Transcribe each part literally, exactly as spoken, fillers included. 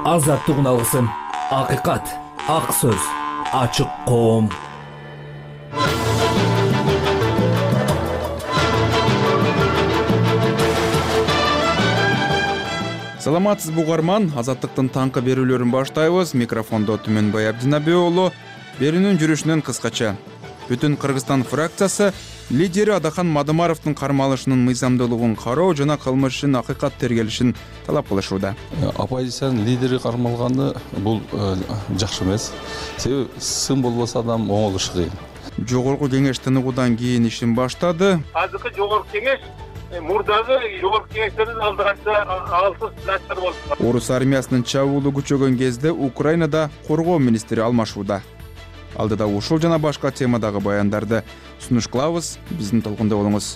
Азаттығын алғысын, ақиқат, ақ сөз, ашық қом. Саламатсыз бугарман, азаттықтың таңқы берүүлөрүн баштайбыз. Микрофондо Түмөнбай Абдинабиоğlu. Берүүнүн жүрүшүнөн кыскача. Бүтүн Кыргызстан фракциясы лидери Адахан Мадумаровдун кармалышынын мыйзамдуулугун кароо жана кылмыштын акыйкат тергелишин талап кылышууда. Оппозициянын лидери кармалганы бул жакшы эмес. Себеби сын болбосо адам оңолушу кыйын. Жогорку кеңеш тыныгуудан кийин ишин баштады. Азыркы жогорку кеңеш мурдагы жогорку кеңештердин алдыганча алсыз начар болду. Орус армиясынын чабуулу күчөгөн кезде Украинада коргоо министри алмашууда. Алдыда ушул жана башка темадагы баяндарды сунуш кылабыз. Биздин толкунда болуңуз.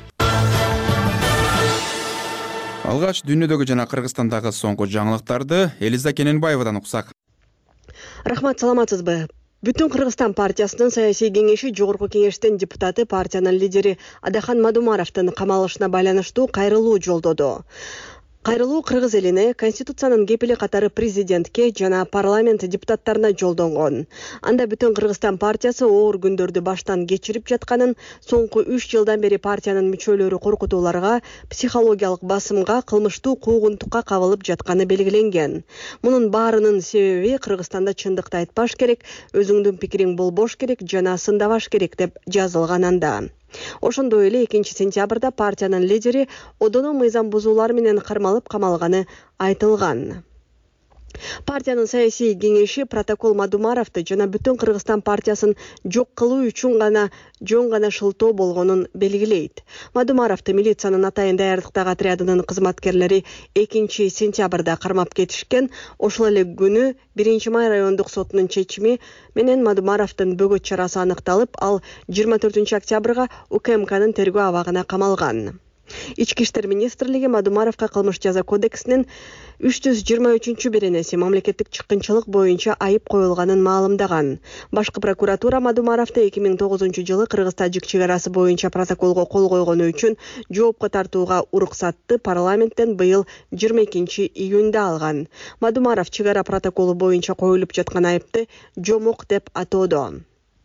Алгач дүйнөдөгү жана Кыргызстандагы соңку жаңылыктарды Элиза Кененбаевадан уксак. Рахмат, саламатсызбы? Бүтүн Кыргызстан партиясынын саясий кеңеши жогорку кеңештин депутаты партиянын лидери Адахан Мадумаровдун камалышына байланыштуу кайрылуу жолдоду. Кайрылуу кыргыз элине Конституциянын кепили катары президентке жана парламент депутаттарына жолдонгон. Анда бүтүн Кыргызстан партиясы оор күндөрдү баштан кечирип жатканын, соңку үч жылдан бери партиянын мүчөлөрү коркутууларга, психологиялык басымга, кылмыштуу куугунтукка кабылып жатканы белгиленген. Мунун баарынын себеби Кыргызстанда чындыкты айтпаш керек, өзүңдүн пикириң болбош керек жана сындабаш керек деп жазылган анда. Ошондой эле экинчи сентябрда партиянын лидери одоно мыйзам бузуулар менен кармалып камалганы айтылган. Партиянын саясий кеңеши протокол Мадумаровду жана бүтүн Кыргызстан партиясын жок кылуу үчүн гана жөн гана шылтоо болгонун белгилейт. Мадумаровду милициянын атайын даярдыктагы отрядынын кызматкерлери экинчи сентябрда кармап кетишкен. Ошол эле күнү биринчи май райондук сотунун чечими менен Мадумаровдун бөгөт чарасы аныкталып, ал жыйырма төртүнчү октябрга УКМКнын тергөө абагына камалган. Ички иштер министрлиги Мадумаровго кылмыш жаза кодексинин үч жүз жыйырма үчүнчү беренеси мамлекеттик чыккынчылык боюнча айып коюлганын маалымдаган. Башкы прокуратура Мадумаровду эки миң тогузунчу жылы Кыргыз-Тажик чек арасы боюнча протоколго кол койгону үчүн жоопко тартууга уруксатты парламенттен быйыл жыйырма экинчи июнда алган. Мадумаров чек ара протоколу боюнча коюлуп жаткан айыпты жомок деп атоодо.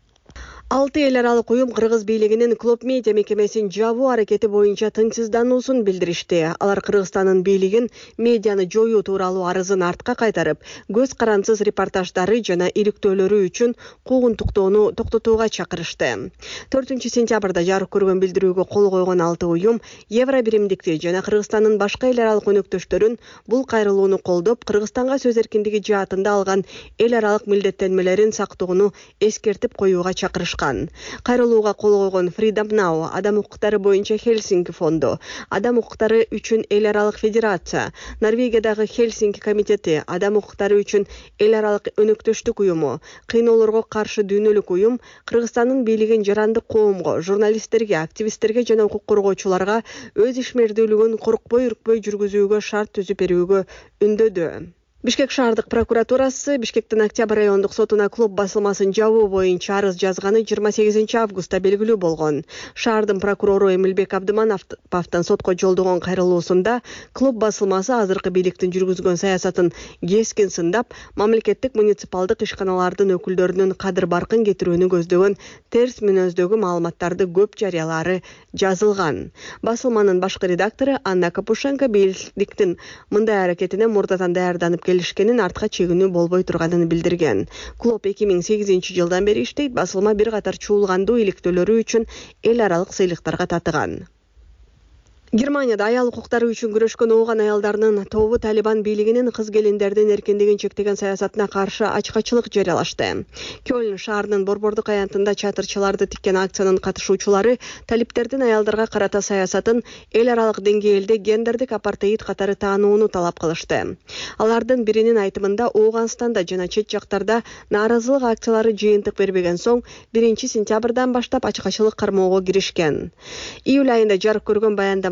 Алты эл аралык уюм Кыргыз бийлигинин Клуб Медиа мекемесин жабуу аракети боюнча тынчсыздануусун билдиришти. Алар Кыргызстандын бийлигин медианы жоюу тууралуу арызын артка кайтарып, көз карансыз репортаждары жана иликтөөлөрү үчүн куугунтуктоону токтотууга чакырышты. төртүнчү сентябрда жарык көргөн билдирүүгө кол койгон алты уюм Евро биримдикти жана Кыргызстандын башка эл аралык өнөктөштөрүн бул кайрылууну колдоп, Кыргызстанга сөз эркиндиги жаатында алган эл аралык милдеттенмелерин сактоону эскертип коюуга чакырышкан. Кайрылууга кол койгон Freedom Now, Адам укуктары боюнча Хельсинки фонду, Адам укуктары үчүн эл аралык федерация, Норвегиядагы Хельсинки комитети, Адам укуктары үчүн эл аралык өнөктөштүк уюму, Кыйноолорго каршы дүйнөлүк уюм Кыргызстандын бийлигин жарандык коомго, журналисттерге, активисттерге жана укук коргоочуларга өз ишмердүүлүгүн коркпой үркпөй жүргүзүүгө шарт түзүп берүүгө үндөдү. Бишкек шаардык прокуратурасы Бишкектин Октябрь райондук сотуна клуб басылмасын жабуу боюнча арыз жазганы жыйырма сегизинчи августта белгилүү болгон. Шаардын прокурору Эмилбек Абдымановдун сотко жолдогон кайрылуусунда клуб басылмасы азыркы бийликтин жүргүзгөн саясатын кескин сындап, мамлекеттик муниципалдык ишканалардын өкүлдөрүнүн кадыр баркын кетирүүнү көздөгөн терс мүнөздөгү маалыматтарды көп жарыялары жазылган. Басылманын башкы редактору Анна Капушенко бийликтин мындай аракетине мурдатан даярданып келишкенин, артка чегинүү болбой турганын билдирген. Клуб эки миң сегизинчи жылдан бери иштейт, басылма бир катар чуулгандуу иликтөөлөрү үчүн эл аралык сыйлыктарга татыган. Германияда аял укуктары үчүн күрөшкөн ооган аялдарынын тобу Талибан бийлигинин кыз келиндердин эркиндигин чектеген саясатына каршы ачкачылык жарыялашты. Кёльн шаарынын Борбордук аянтында чатырчыларды тиккен акциянын катышуучулары талиптердин аялдарга карата саясатын эл аралык деңгээлде гендердик апартеид катары таанууну талап кылышты. Алардын биринин айтымында Ооганстанда жана чет жактарда нааразылык акциялары жыйынтык бербеген соң биринчи сентябрдан баштап ачкачылык кармоого киришкен. Июль айында жарык көргөн баяндама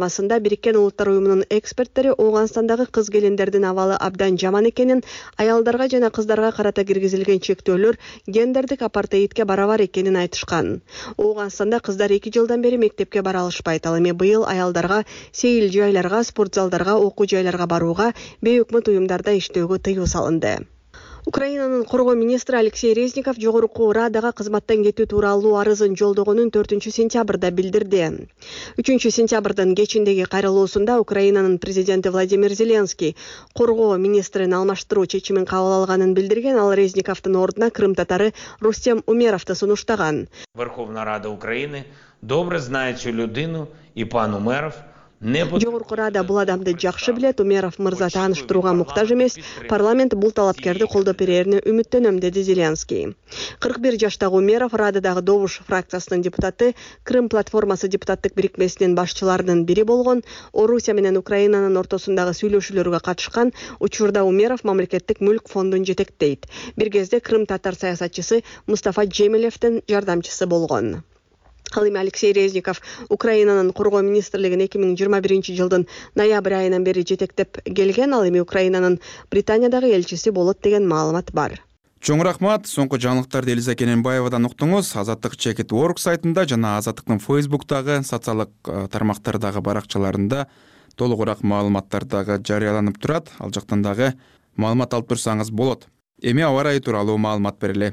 жолдомасында Бириккен Улуттар уюмунун эксперттери Ооганстандагы кыз келиндердин абалы абдан жаман экенин, аялдарга жана кыздарга карата киргизилген чектөөлөр гендердик апартеидке барабар экенин айтышкан. Ооганстанда кыздар эки жылдан бери мектепке бара алышпайт. Ал эми быйыл аялдарга сейил жайларга, спорт залдарга, окуу жайларга барууга, бейөкмөт уюмдарда иштөөгө тыюу салынды. Украинанын коргоо министри Алексей Резников жогорку Радага кызматтан кетүү тууралуу арызын жолдогонун төртүнчү сентябрда билдирди. үчүнчү сентябрдын кечиндеги кайрылуусунда Украинанын президенти Владимир Зеленский коргоо министрин алмаштыруу чечимин кабыл алганын билдирген. Ал Резниковдун ордуна Крым татары Рустем Умеровду сунуштаган. Верховна Рада України добре знає цю людину і пан Умеров. Жогорку Рада бул адамды жакшы билет. Умеров мырза тааныштырууга муктаж эмес. Парламент бул талапкерди колдоп берерине үмүттөнөм, деди Зеленский. кырк бир жаштагы Умеров Рададагы Добуш фракциясынын депутаты, Крым платформасы депутаттык бирикмесинин башчыларынын бири болгон. Орусия менен Украинанын ортосундагы сүйлөшүүлөргө катышкан. Учурда Умеров мамлекеттик мүлк фондун жетектейт. Бир кезде Крым татар саясатчысы Мустафа Джемилевдин жардамчысы болгон. Ал эми Алексей Резников Украинанын коргоо министрлигин эки миң жыйырма биринчи жылдын ноябрь айынан бери жетектеп келген. Ал эми Украинанын Британиядагы элчиси болот деген маалымат бар. Чоң рахмат. Соңку жаңылыктарды Элиза Кененбаевадан уктуңуз. Азаттык чекит орг сайтында жана Азаттыктын Фейсбуктагы, социалдык тармактардагы баракчаларында толугураак маалыматтар дагы жарыяланып турат. Ал жактан дагы маалымат алып турсаңыз болот. Эми аба ырайы тууралуу маалымат берели.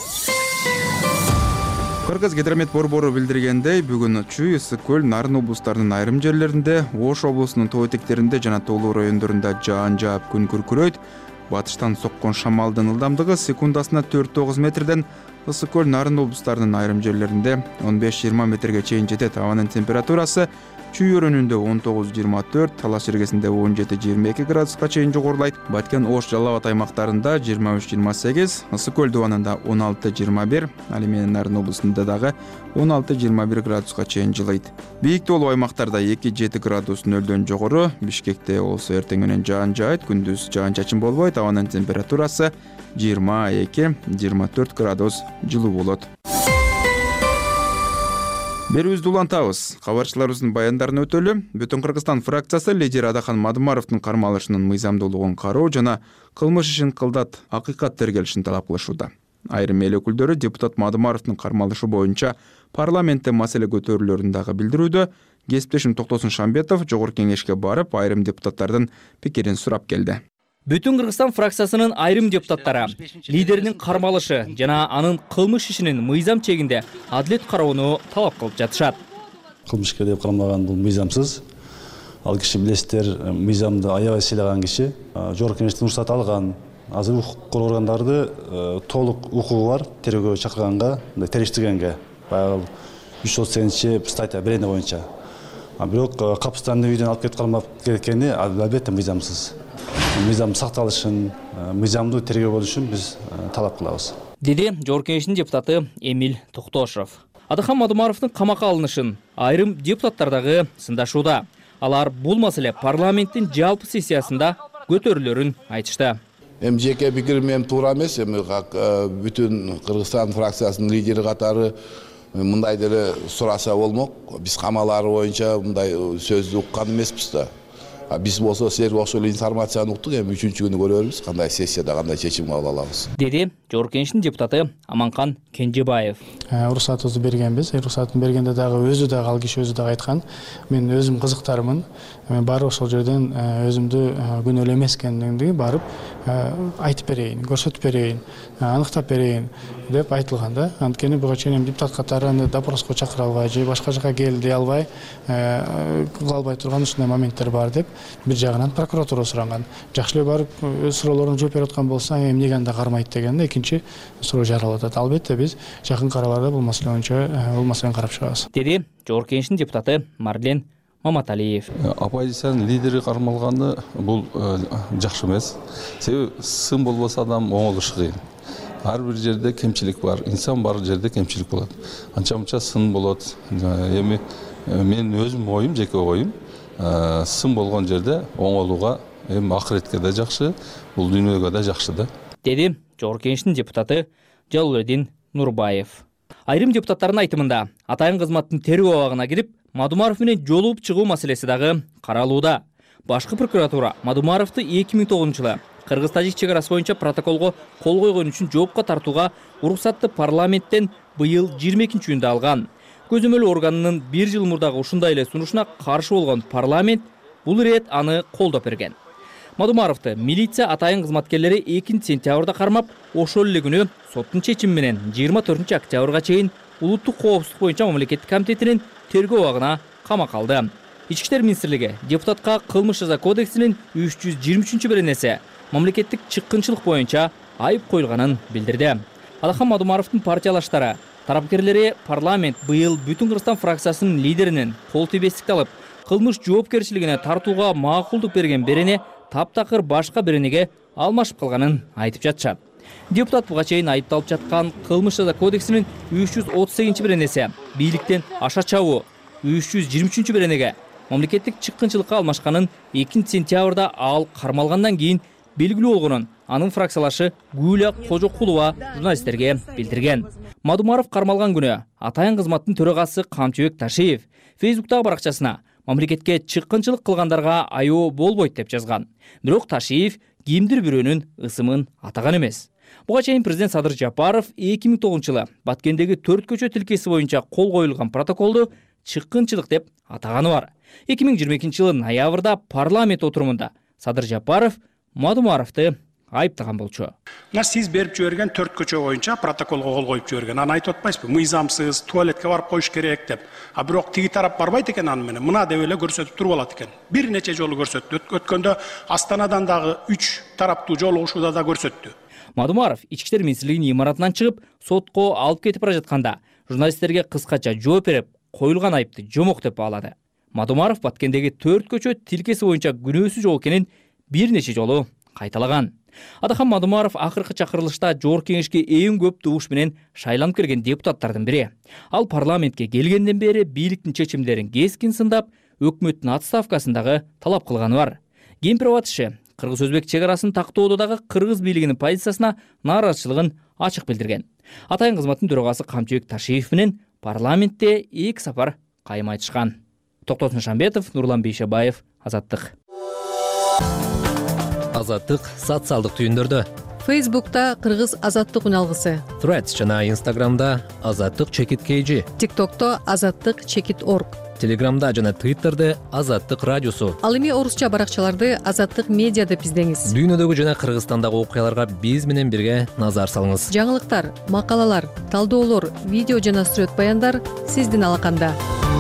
Кыргыз гидромет борбору билдиргендей, бүгүн Чүй, Ысык көл, Нарын облустарынын айрым жерлеринде, Ош облусунун тоо этектеринде жана тоолуу райондорунда жаан жаап күн күркүрөйт. Батыштан соккон шамалдын ылдамдыгы секундасына төрт тогуз метрден, Ысык көл, Нарын облустарынын айрым жерлеринде он беш жыйырма метрге чейин жетет. Абанын температурасы Чүй өрөөнүндө он тогуз жыйырма төрт, Талаш жергесинде он жети жыйырма эки градуска чейин жогорулайт. Баткен, Ош, Жалал Абад аймактарында жыйырма үч жыйырма сегиз, Ысык көл дубанында он алты жыйырма бир, ал эми Нарын облусунда дагы он алты жыйырма бир градуска чейин жылыйт. Бийик тоолуу аймактарда эки жети градус нөлдөн жогору. Бишкекте болсо эртең менен жаан жаайт, күндүз жаан чачын болбойт. Абанын температурасы жыйырма эки жыйырма төрт градус жылуу болот. Берүүбүздү улантабыз. Кабарчыларыбыздын баяндарын өтөлү. Бүтүн Кыргызстан фракциясы лидери Адахан Мадумаровдун кармалышынын мыйзамдуулугун кароо жана кылмыш ишин кылдат акыйкат тергелишин талап кылышууда. Айрым эл өкүлдөрү депутат Мадумаровдун кармалышы боюнча парламентте маселе көтөрүүлөрүн дагы билдирүүдө. Кесиптешим Токтосун Шамбетов жогорку кеңешке барып, айрым депутаттардын пикирин сурап келди. Бүтүн Кыргызстан фракциясынын айрым депутаттары лидеринин кармалышы жана анын кылмыш ишинин мыйзам чегинде адилет кароону талап кылып жатышат. Кылмышкер деп кармалган бул мыйзамсыз. Ал киши билесиздер, мыйзамды аябай сыйлаган киши, жогорку кеңештен уруксат алган. Азыр укук коргоо органдарды толук укугу бар, тергөө чакырганга, териштиргенге. Баягы үч жүз отуз сегизинчи статья берене боюнча. Бирок капыстан үйдөн алып кетип кармап кеткени албетте мыйзамсыз. Мыйзам сакталышын, мыйзамдуу тергөө болушун биз талап кылабыз. Деди жогорку кеңештин депутаты Эмиль Токтошов. Адахан Мадумаровдун камакка алынышын айрым депутаттар дагы сындашууда. Алар бул маселе парламенттин жалпы сессиясында көтөрүлөрүн айтышты. Эми жеке пикирим эми туура эмес, эми бүтүн Кыргызстан фракциясынын лидери катары мындай деле сураса болмок. Биз камалары боюнча мындай сөздү уккан эмеспиз да. Биз болсо силерге окшой информацияны уктук, эми үчүнчү күнү көрөрбүз, кандай сессияда кандай чечим кабыл алабыз. Деди жогорку кеңештин депутаты Аманкан Кенжебаев. Уруксатыбызды бергенбиз. Уруксатын бергенде дагы өзү дагы ал киши өзү дагы айткан. Мен өзүм кызыктармын. Мен барып ошол жерден өзүмдү күнөөлүү эмес экендигимди барып айтып берейин, көрсөтүп берейин, аныктап берейин деп айтылган да. Анткени буга чейин депутат катары аны допроско чакыра албай же башка жака кел дей албай, кыла албай турган ушундай моменттер бар деп бир жагынан прокуратура суранган. Жакшы эле барып өз суроолоруна жооп берип аткан болсо, эмне эмне анда кармайт деген да экинчи суроо жаралып атат. Албетте биз жакын карабарда бул маселе боюнча бул маселени карап чыгабыз. Деди жогорку кеңештин депутаты Марлен Маматалиев. Оппозициянын лидери кармалганы бул жакшы эмес. Себеби сын болбосо адам оңолушу кыйын. Ар бир жерде кемчилик бар, инсан бар жерде кемчилик болот. Анча-мынча сын болот. Эми мен өзүм оюм, жеке оюм, сын болгон жерде оңолууга эми акыретке да жакшы, бул дүйнөгө да жакшы да. Деди жогорку кеңештин депутаты Жалалдин Нурбаев. Айрым депутаттардын айтымында атайын кызматтын тергөө абагына кирип, Мадумаров менен жолугуп чыгуу маселеси дагы каралууда. Башкы прокуратура Мадумаровду эки миң тогузунчу жылы Кыргыз-Тажик чек арасы боюнча протоколго кол койгон үчүн жоопко тартууга уруксатты парламенттен быйыл жыйырма экинчи июнда алган. Көзөмөл органынын бир жыл мурдагы ушундай эле сунушуна каршы болгон парламент бул ирет аны колдоп берген. Мадумаровду милиция атайын кызматкерлери экинчи сентябрда кармап, ошол эле күнү соттун чечими менен жыйырма төртүнчү октябрга чейин улуттук коопсуздук боюнча мамлекеттик комитетинин тергөө абагына камакка алды. Ички иштер министрлиги депутатка кылмыш жаза кодексинин үч жүз жыйырма үчүнчү беренеси мамлекеттик чыккынчылык боюнча айып коюлганын билдирди. Адахан Мадумаровдун партиялаштары тарапкерлери парламент быйыл Бүтүн Кыргызстан фракциясынын лидеринин кол тийбестикти алып, кылмыш жоопкерчилигине тартууга макулдук берген берене таптакыр башка беренеге алмашып калганын айтып жатышат. Депутат буга чейин айыпталып жаткан кылмыш жаза кодексинин үч жүз отуз сегизинчи беренеси бийликтен аша чабуу, үч жүз жыйырма үчүнчү беренеге мамлекеттик чыккынчылыкка алмашканын экинчи сентябрда ал кармалгандан кийин белгилүү болгонун анын фракциялашы Гүлия Кожокулова журналисттерге билдирген. Мадумаров кармалган күнү атайын кызматтын төрагасы Камчыбек Ташиев Фейсбуктагы баракчасына мамлекетке чыккынчылык кылгандарга аяоо болбойт деп жазган. Бирок Ташиев кимдир бирөөнүн ысымын атаган эмес. Буга чейин президент Садыр Жапаров эки миң тогузунчу жылы Баткендеги төрт көчө тилкеси боюнча кол коюлган протоколду чыккынчылык деп атаганы бар. эки миң жыйырма экинчи жылы ноябрда парламент отурумунда Садыр Жапаров Мадумаровду айыптаган болчу. Мына сиз берип жиберген төрт көчө боюнча протоколго кол коюп жиберген. Аны айтып атпайсызбы? Мыйзамсыз, туалетке барып коюш керек деп. А бирок тиги тарап барбайт экен аны менен. Мына деп эле көрсөтүп туруп алат экен. Бир нече жолу көрсөттү. Өткөндө Астанадан дагы үч тараптуу жолугушууда да көрсөттү. Мадумаров ички иштер министрлигинин имаратынан чыгып, сотко алып кетип бара жатканда журналисттерге кыскача жооп берип, коюлган айыпты жомок деп баалады. Мадумаров Баткендеги төрт көчө тилкеси боюнча күнөөсүз жок экенин бир нече жолу кайталаган. Адахан Мадумаров акыркы чакырылышта жогорку кеңешке эң көп добуш менен шайланып келген депутаттардын бири. Ал парламентке келгенден бери бийликтин чечимдерин кескин сындап, өкмөттүн отставкасын дагы талап кылганы бар. Кемпир-Абад Кыргыз-Өзбек чек арасын тактоодо дагы кыргыз бийлигинин позициясына нааразычылыгын ачык билдирген. Атайын кызматтын төрагасы Камчыбек Ташиев менен парламентте эки сапар кайым айтышкан. Токтосун Шамбетов, Нурлан Бейшебаев, Азаттык. Азаттык социалдык түйүндөрдө. Фейсбукта Кыргыз Азаттык үналгысы. Threads жана Инстаграмда Азаттык чекит kg. ТикТокто Азаттык чекит орг. Телеграмда жана Твиттерде Азаттык радиосу. Ал эми орусча баракчаларды Азаттык медиа деп издеңиз. Дүйнөдөгү жана Кыргызстандагы окуяларга биз менен бирге назар салыңыз. Жаңылыктар, макалалар, талдоолор, видео жана сүрөт баяндар сиздин алаканда.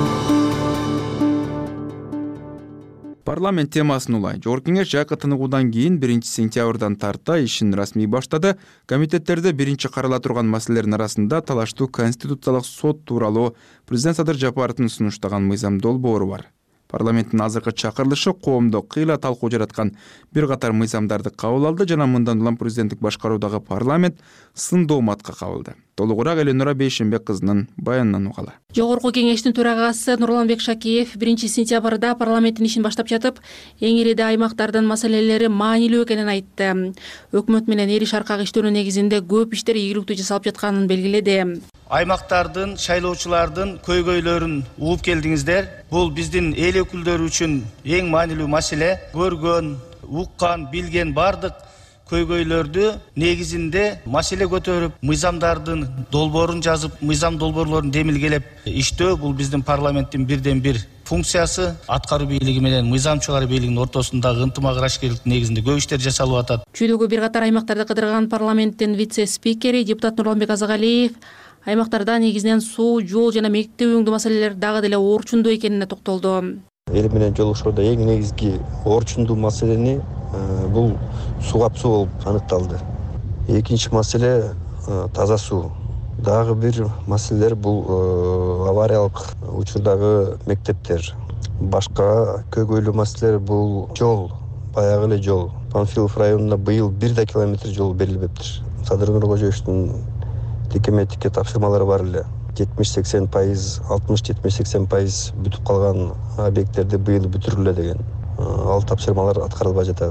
Парламент темасын улай. Жогорку кеңеш жайкы тыныгуудан кийин биринчи сентябрдан тарта ишин расмий баштады. Комитеттерде биринчи карала турган маселелердин арасында талаштуу конституциялык сот тууралуу президент Садыр Жапаровдун сунуштаган мыйзам долбоору бар. Парламенттин азыркы чакырылышы коомдо кыйла талкуу жараткан бир катар мыйзамдарды кабыл алды жана мындан улам президенттик башкаруудагы парламент сындоо матка кабылды. Толугураак Эленора Бейшенбек кызынын баянынан угалы. Жогорку кеңештин төрагасы Нурланбек Шакиев биринчи сентябрда парламенттин ишин баштап жатып, эң ириде аймактардын маселелери маанилүү экенин айтты. Өкмөт менен эри шаркак иштөөнүн негизинде көп иштер ийгиликтүү жасалып жатканын белгиледи. Аймактардын, шайлоочулардын көйгөйлөрүн угуп келдиңиздер. Бул биздин эл өкүлдөрү үчүн эң маанилүү маселе. Көргөн, уккан, билген бардык көйгөйлөрдү негизинде маселе көтөрүп, мыйзамдардын долбоорун жазып, мыйзам долбоорлорун демилгелеп иштөө бул биздин парламенттин бирден бир функциясы. Аткаруу бийлиги менен мыйзам чыгаруу бийлигинин ортосундагы ынтымак ырашкерликтин негизинде көп иштер жасалып атат. Чүйдөгү бир катар аймактарды кыдырган парламенттин вице-спикери депутат Нурланбек Азагалиев аймактарда негизинен суу, жол жана мектеп өңдүү маселелер дагы деле орчундуу экенине токтолду. Эл менен жолугушууда эң негизги орчундуу маселени бул суу капсоо болуп аныкталды. Экинчи маселе таза суу. Дагы бир маселелер бул авариялык учурдагы мектептер. Башка көйгөйлүү маселелер бул жол, баягы эле жол. Панфилов районуна быйыл бир да километр жол берилбептир. Садыр Нуркожоевичтин тикеметикке тапшырмалары бар эле. жетимиш сексен пайыз, алтымыш жетимиш сексен пайыз бүтүп калган объекттерди быйыл бүтүрүлө деген. Ал тапшырмалар аткарылбай жатат.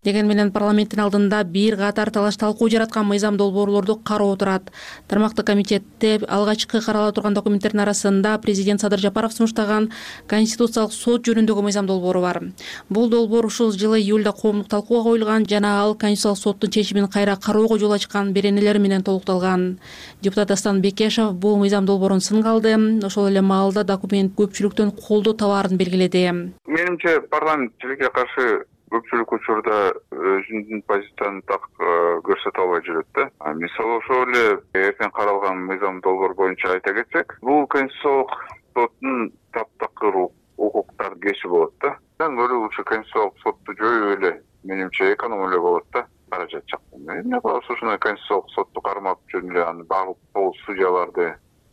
Деген менен парламенттин алдында бир катар талаш талкуу жараткан мыйзам долбоорлорду кароо турат. Тармактык комитетте алгачкы карала турган документтердин арасында президент Садыр Жапаров сунуштаган Конституциялык сот жөнүндөгү мыйзам долбоору бар. Бул долбоор ушул жылы июлда коомдук талкууга коюлган жана ал Конституциялык соттун чечимин кайра кароого жол ачкан беренелер менен толукталган. Депутат Дастан Бекешев бул мыйзам долбоорун сынга алды. Ошол эле маалда документ көпчүлүктөн колдоо табаарын белгиледи. Менимче парламент тилекке каршы көпчүлүк учурда өзүнүн позициясын так көрсөтө албай жүрөт да. Мисалы ошол эле эртең каралган мыйзам долбоор боюнча айта кетсек, бул Конституциялык соттун таптакыр укуктарды кеши болот да. Мен көрүп ушу Конституциялык сотту жоюп эле менимче эконом эле болот да. Каражат жактан. Эмне кылабыз ушундай Конституциялык сотту кармап жүрүп эле аны багып тогуз судьяларды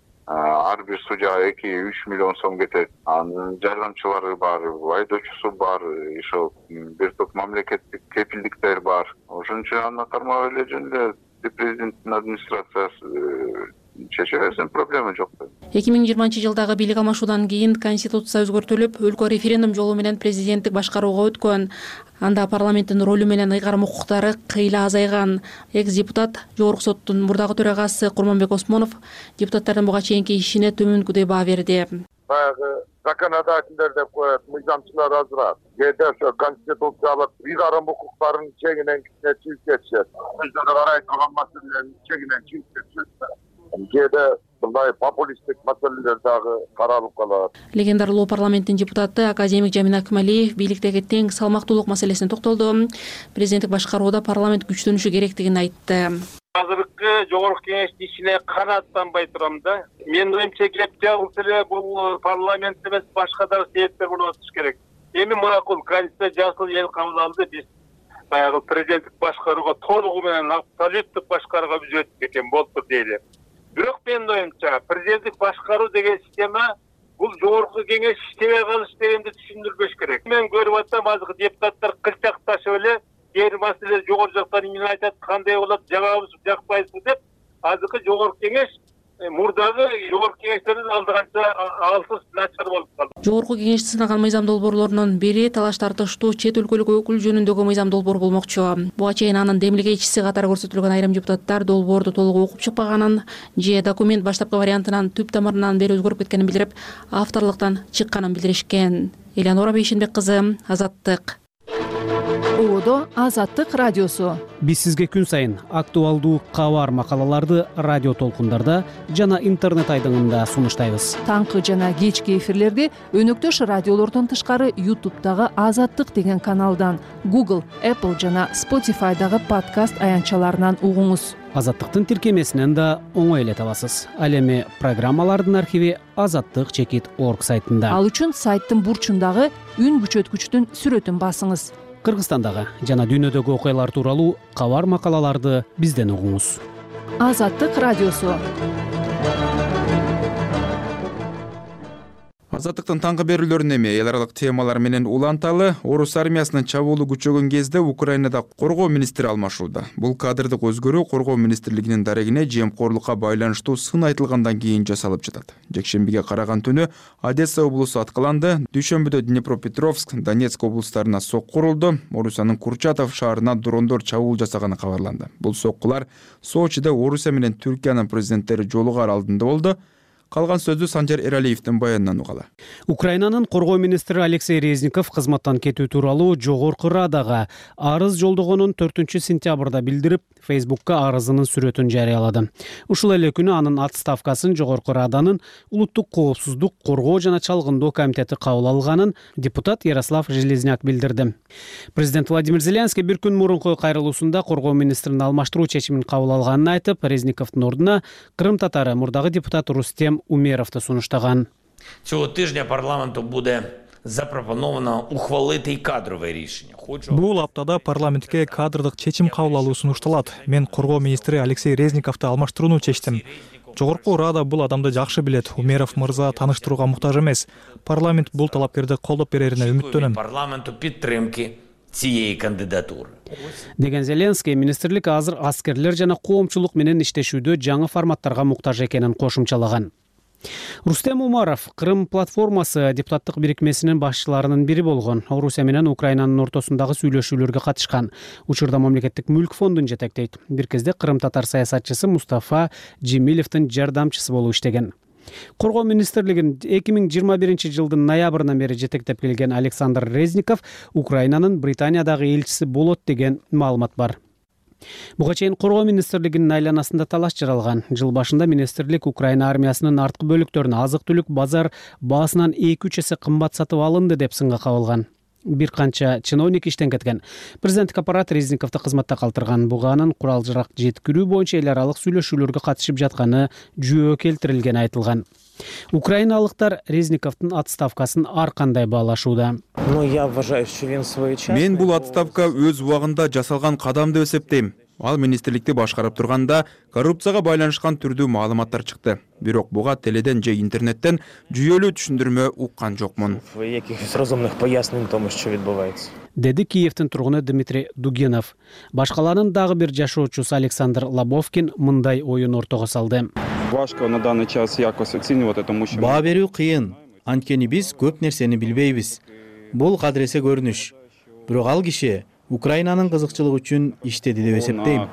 ар бир судья эки үч миллион сом кетет. Анын жардамчылары бар, айдоочусу бар, ошол бир топ мамлекеттик кепилдиктер бар. Ошон үчүн аны кармап эле жөн эле президенттин администрациясы чече берсин, проблема жок. эки миң жыйырманчы жылдагы бийлик алмашуудан кийин Конституция өзгөртүлүп, өлкө референдум жолу менен президенттик башкарууга өткөн. Анда парламенттин ролу менен ыйгарым укуктары кыйла азайган. Экс-депутат Жогорку соттун мурдагы төрагасы Курманбек Осмонов депутаттардын буга чейинки ишине төмөнкүдөй баа берди. Баягы законодательдер деп коет, мыйзамчылар азыраак. Кээде ошо конституциялык ыйгарым укуктарын чегинен кичине чыгып кетишет. Өздөрү карай турган маселелерин чегинен чыгып кетишет. Кээде мындай популисттик маселелер дагы каралып калат. Легендарлуу парламенттин депутаты академик Жамин Акмалиев бийликтеги тең салмактуулук маселесине токтолду. Президенттик башкарууда парламент күчтөнүшү керектигин айтты. Азыркы жогорку кеңештин ишине канааттанбай турам да. Менин оюмча кеп жагылса эле бул парламент эмес, башка дагы себептер болуп атыш керек. Эми макул Конституция жасыл эл кабыл алды, биз баягы президенттик башкарууга толугу менен абсолюттук башкарууга биз өтүп кеткен болуптур дейли. Бирок менин оюмча президенттик башкаруу деген система бул жогорку кеңеш иштебей калыш дегенди түшүндүрбөш керек. Мен көрүп атсам азыркы депутаттар кылчакташып эле бир маселе жогору жактан эмне айтат, кандай болот, жагабыз жакпайбызбы деп, азыркы жогорку кеңеш мурдагы жогорку кеңештердин алдыганча алсыз начар болуп калды. Жогорку кеңешти сынаган мыйзам долбоорлорунун бири талаш тартыштуу чет өлкөлүк өкүл жөнүндөгү мыйзам долбоор болмокчу. Буга чейин анын демилгечиси катары көрсөтүлгөн айрым депутаттар долбоорду толук окуп чыкпаганын же документ баштапкы вариантынан түп тамырынан бери өзгөрүп кеткенин билдирип, авторлуктан чыкканын билдиришкен. Элеонора Бейшенбек кызы, Азаттык. Оодо Азаттык радиосу. Биз сизге күн сайын актуалдуу кабар макалаларды радио толкундарда жана интернет айдыңында сунуштайбыз. Таңкы жана кечки эфирлерди өнөктөш радиолордон тышкары YouTube'дагы Азаттык деген каналдан, Google, Apple жана Spotify'дагы подкаст аянтчаларынан угуңуз. Азаттыктын тиркемесинен да оңой эле табасыз. Ал эми программалардын архиви азаттык чекит орг сайтында. Ал үчүн сайттын бурчундагы үн күчөткүчтүн сүрөтүн басыңыз. Кыргызстандагы жана дүйнөдөгү окуялар тууралуу кабар макалаларды бизден угуңуз. Азаттык радиосу. Азаттыктын таңкы берүүлөрүн эми эл аралык темалар менен уланталы. Орус армиясынын чабуулу күчөгөн кезде Украинада коргоо министри алмашууда. Бул кадрдык өзгөрүү коргоо министрлигинин дарегине жемкорлукка байланыштуу сын айтылгандан кийин жасалып жатат. Жекшембиге караган түнү Одесса облусу аткыланды. Дүйшөмбүдө Днепропетровск, Донецк облустарына сокку урулду. Орусиянын Курчатов шаарына дрондор чабуул жасаганы кабарланды. Бул соккулар Сочиде Орусия менен Түркиянын президенттери жолугар алдында болду. Калган сөздү Санжар Эралиевдин баянынан угалы. Украинанын коргоо министри Алексей Резников кызматтан кетүү тууралуу Жогорку Радага арыз жолдогонун төртүнчү сентябрда билдирип, Фейсбукка арызынын сүрөтүн жарыялады. Ушул эле күнү анын отставкасын Жогорку Раданын улуттук коопсуздук, коргоо жана чалгындоо комитети кабыл алганын депутат Ярослав Железняк билдирди. Президент Владимир Зеленский бир күн мурунку кайрылуусунда коргоо министрин алмаштыруу чечимин кабыл алганын айтып, Резниковдун ордуна Крым татары мурдагы депутат Рустем Умеровду сунуштаган. Цього тижня парламенту буде запропоновано ухвалити й кадрове рішення. Бул аптада парламентке кадрдык чечим кабыл алуу сунушталат. Мен коргоо министри Алексей Резниковду алмаштырууну чечтим. Жогорку Рада бул адамды жакшы билет. Умеров мырза тааныштырууга муктаж эмес. Парламент бул талапкерди колдоп берерине үмүттөнөм. Парламенту підтримки цієї кандидатури. Деген Зеленский министрлик азыр аскерлер жана коомчулук менен иштешүүдө жаңы форматтарга муктаж экенин кошумчалаган. Рустем Умаров Крым платформасы депутаттык бирикмесинин башчыларынын бири болгон. Орусия менен Украинанын ортосундагы сүйлөшүүлөргө катышкан. Учурда мамлекеттик мүлк фондун жетектейт. Бир кезде Крым татар саясатчысы Мустафа Жемилевдин жардамчысы болуп иштеген. Коргоо министрлигин эки миң жыйырма биринчи жылдын ноябрынан бери жетектеп келген Александр Резников Украинанын Британиядагы элчиси болот деген маалымат бар. Буга чейин Коргоо министрлигинин айланасында талаш жаралган. Жыл башында министрлик Украина армиясынын арткы бөлүктөрүн азык-түлүк базар баасынан эки үч эсе кымбат сатып алынды деп сынга кабылган. Бир канча чиновник иштен кеткен. Президенттик аппарат Резниковду кызматта калтырган. Буга анын курал-жарак жеткирүү боюнча эл аралык сүйлөшүүлөргө катышып жатканы жөө келтирилгени айтылган. Украиналыктар Резниковдун отставкасын ар кандай баалашууда? Мен бул отставка өз убагында жасалган кадам деп эсептейм. Ал министрликти башкарып турганда коррупцияга байланышкан түрдүү маалыматтар чыкты. Бирок буга теледен же интернеттен жүйөлүү түшүндүрмө уккан жокмун. Деди Киевдин тургуну Дмитрий Дугинов. Башкаланын дагы бир жашоочусу Александр Лобовкин мындай оюн ортого салды. Баа берүү кыйын. Анткени биз көп нерсени билбейбиз. Бул кадыресе көрүнүш. Бирок ал киши Украинанын кызыкчылыгы үчүн иштеди деп эсептейм.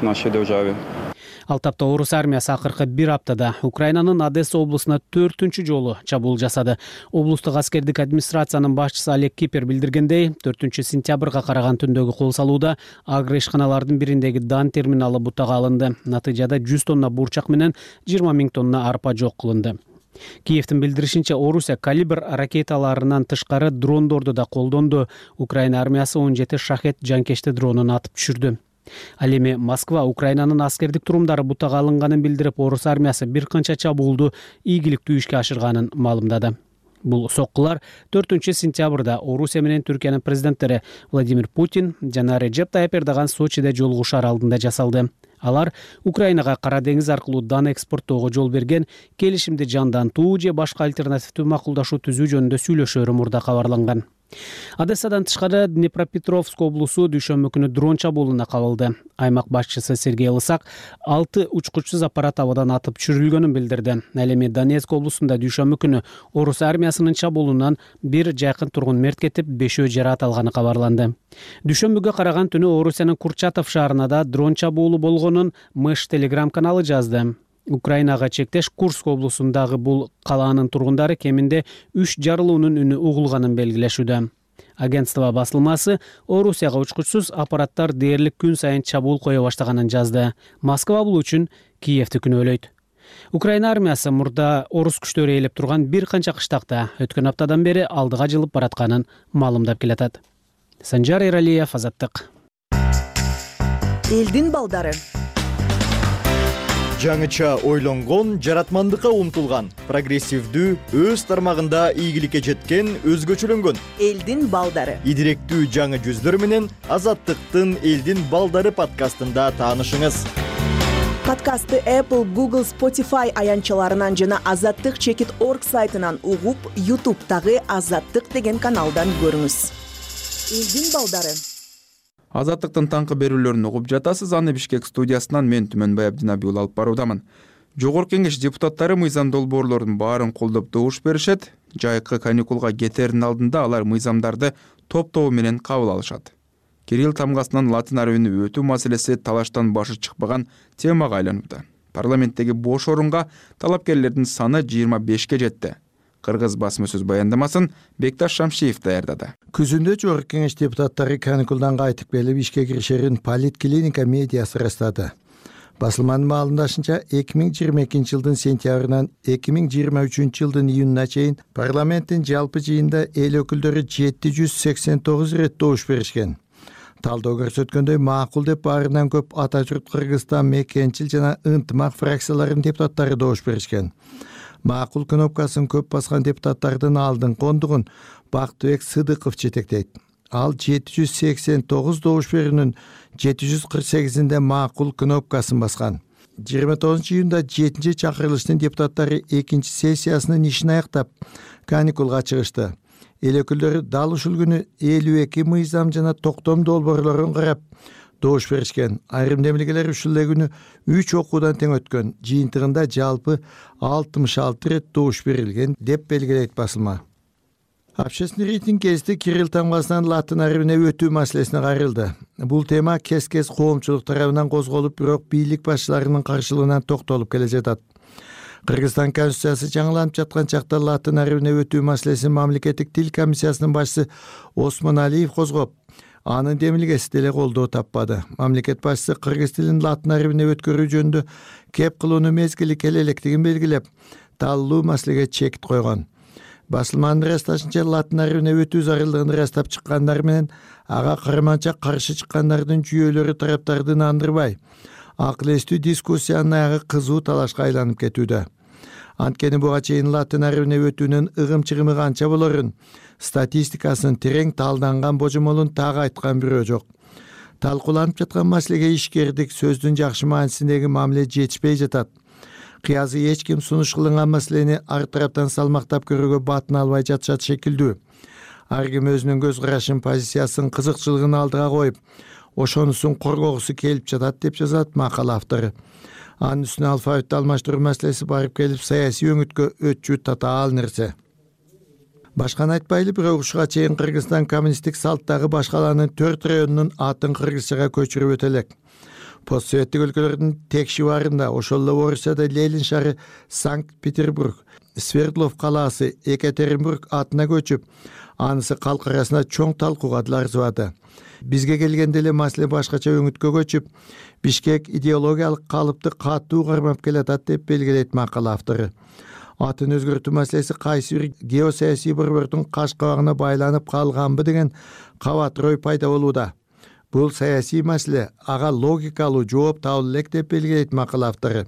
Ал тапта орус армиясы акыркы бир аптада Украинанын Одесса облусуна төртүнчү жолу чабуул жасады. Облустук аскердик администрациянын башчысы Олег Кипер билдиргендей, төртүнчү сентябрга караган түндөгү кол салууда агро ишканалардын бириндеги дан терминалы бутага алынды. Натыйжада жүз тонна бурчак менен жыйырма миң тонна арпа жок кылынды. Киевдин билдиришинче, Орусия калибр ракеталарынан тышкары дрондорду да колдонду. Украина армиясы он жети шахет жанкечти дронун атып түшүрдү. Ал эми Москва Украинанын аскердик турумдары бутага алынганын билдирип, орус армиясы бир канча чабуулду ийгиликтүү ишке ашырганын маалымдады. Бул соккулар төртүнчү сентябрда Орусия менен Түркиянын президенттери Владимир Путин жана Реджеп Тайып Эрдоган Сочиде жолугушаар алдында жасалды. Алар Украинага Кара деңиз аркылуу дан экспорттоого жол берген келишимди жандантуу же башка альтернативдүү макулдашуу түзүү жөнүндө сүйлөшөөрү мурда кабарланган. Одессадан тышкары Днепропетровск облусу дүйшөмбү күнү дрон чабуулуна кабылды. Аймак башчысы Сергей Лысак алты учкучсуз аппарат абадан атып түшүрүлгөнүн билдирди. Ал эми Донецк облусунда дүйшөмбү күнү орус армиясынын чабуулунан бир жакын тургун мерт кетип, бешөө жаракат алганы кабарланды. Дүйшөмбүгө караган түнү Орусиянын Курчатов шаарына да дрон чабуулу болгонун Мыш телеграм каналы жазды. Украинага чектеш Курск облусундагы бул калаанын тургундары кеминде үч жарылуунун үнү угулганын белгилешүүдө. Агентство басылмасы Орусияга учкучсуз аппараттар дээрлик күн сайын чабуул кое баштаганын жазды. Москва бул үчүн Киевди күнөөлөйт. Украина армиясы мурда орус күчтөрү ээлеп турган бир канча кыштакта өткөн аптадан бери алдыга жылып баратканын маалымдап келатат. Санжар Эралиев, Азаттык. Элдин балдары. Жаңыча ойлонгон, жаратмандыкка умтулган, прогрессивдүү, өз тармагында ийгиликке жеткен, өзгөчөлөнгөн. Элдин балдары. Идиректүү жаңы жүздөр менен Азаттыктын Элдин балдары подкастында таанышыңыз. Подкастты Apple, Google, Spotify аянчаларынан жана азаттык чекит точка орг сайтынан угуп, YouTube'тагы Азаттык деген каналдан көрүңүз. Элдин балдары. Азаттыктын таңкы берүүлөрүн угуп жатасыз. Аны Бишкек студиясынан мен Түмөнбай Абдинабий уулу алып баруудамын. Жогорку Кеңеш депутаттары мыйзам долбоорлордун баарын колдоп добуш беришет. Жайкы каникулга кетердин алдында алар мыйзамдарды топ-тобу менен кабыл алышат. Кирилл тамгасынан латын арабине өтүү маселеси талаштан башы чыкпаган темага айланууда. Парламенттеги бош орунга талапкерлердин саны жыйырма бешке жетти. Кыргыз басма-сөз баяндамасын Бекташ Шамшиев даярдады. Күзүндө Жогорку Кеңеш депутаттары каникулдан кайтып келип ишке киришерин Политклиника медиасы ырастады. Басылманын маалымдашынча эки миң жыйырма экинчи жылдын сентябрынан эки миң жыйырма үчүнчү жылдын июнуна чейин парламенттин жалпы жыйында эл өкүлдөрү жети жүз сексен тогуз ирет добуш беришкен. Талдоо көрсөткөндөй, макул деп баарынан көп ата журт Кыргызстан, Мекенчил жана Ынтымак фракцияларынын депутаттары добуш беришкен. Макул кнопкасын көп баскан депутаттардын алдыңкы ондугун Бактыбек Сыдыков жетектейт. Ал жети жүз сексен тогуз добуш берүүнүн жети жүз кырк сегизинде макул кнопкасын баскан. жыйырма тогузунчу июнда жетинчи чакырылыштын депутаттары экинчи сессиясынын ишин аяктап каникулга чыгышты. Эл өкүлдөрү дал ушул күнү элүү эки мыйзам жана токтом долбоорлорун карап, добуш беришкен. Айрым демилгелер ушул эле күнү үч окуудан тең өткөн. Жыйынтыгында жалпы алтымыш алты ирет добуш берилген деп белгилейт басылма. Общественный рейтинг кезинде Кирилл тамгасынан латын арабине өтүү маселесине каралды. Бул тема кез-кез коомчулук тарабынан козголуп, бирок бийлик башчыларынын каршылыгынан токтолуп келе жатат. Кыргызстан конституциясы жаңыланып жаткан чакта латын арабине өтүү маселесин мамлекеттик тил комиссиясынын башчысы Осмон Алиев козгоп, анын демилгеси деле колдоо таппады. Мамлекет башчысы кыргыз тилин латын арабине өткөрүү жөнүндө кеп кылууну мезгили келе электигин белгилеп, таллуу маселеге чек койгон. Басылманын ырасташынча латын арабине өтүү зарылдыгын ырастап чыккандар менен ага карманча каршы чыккандардын жүйөлөрү тараптарды нандырбай, акыл эстүү дискуссиянын аягы кызуу талашка айланып кетүүдө. Анткени буга чейин латын арабине өтүүнүн ыгым-чыгымы канча болорун, статистикасынын терең талданган божомолун так айткан бирөө жок. Талкууланып жаткан маселеге ишкердик сөздүн жакшы маанисиндеги мамиле жетишпей жатат. Кыязы эч ким сунуш кылынган маселени ар тараптан салмактап көрүүгө батын албай жатышат шекилдүү. Ар ким өзүнүн көз карашын, позициясын, кызыкчылыгын алдыга коюп, ошонусун коргогусу келип жатат деп жазат макала автору. Анын үстүнө алфавитти алмаштыруу маселеси барып келип саясий өңүткө өтчү татаал нерсе. Башканы айтпайлы, бирок ушуга чейин Кыргызстан коммунисттик салттагы баш калаанын төрт районунун атын кыргызчага көчүрүп өтө элек. Постсоветтик өлкөлөрдүн тек шиварында, ошол эле Орусияда Ленин шаары, Санкт-Петербург, Свердлов калаасы, Екатеринбург атына көчүп, анысы калк арасында чоң талкууга арзыбады. Бизге келгенде эле маселе башкача өңүткө көчүп, Бишкек идеологиялык калыпты катуу кармап келатат деп белгилейт макала автору. Атын өзгөртүү маселеси кайсы бир геосаясий борбордун каш кабагына байланып калганбы деген кабат ой пайда болууда. Бул саясий маселе, ага логикалуу жооп табыла элек деп белгилейт макала автору.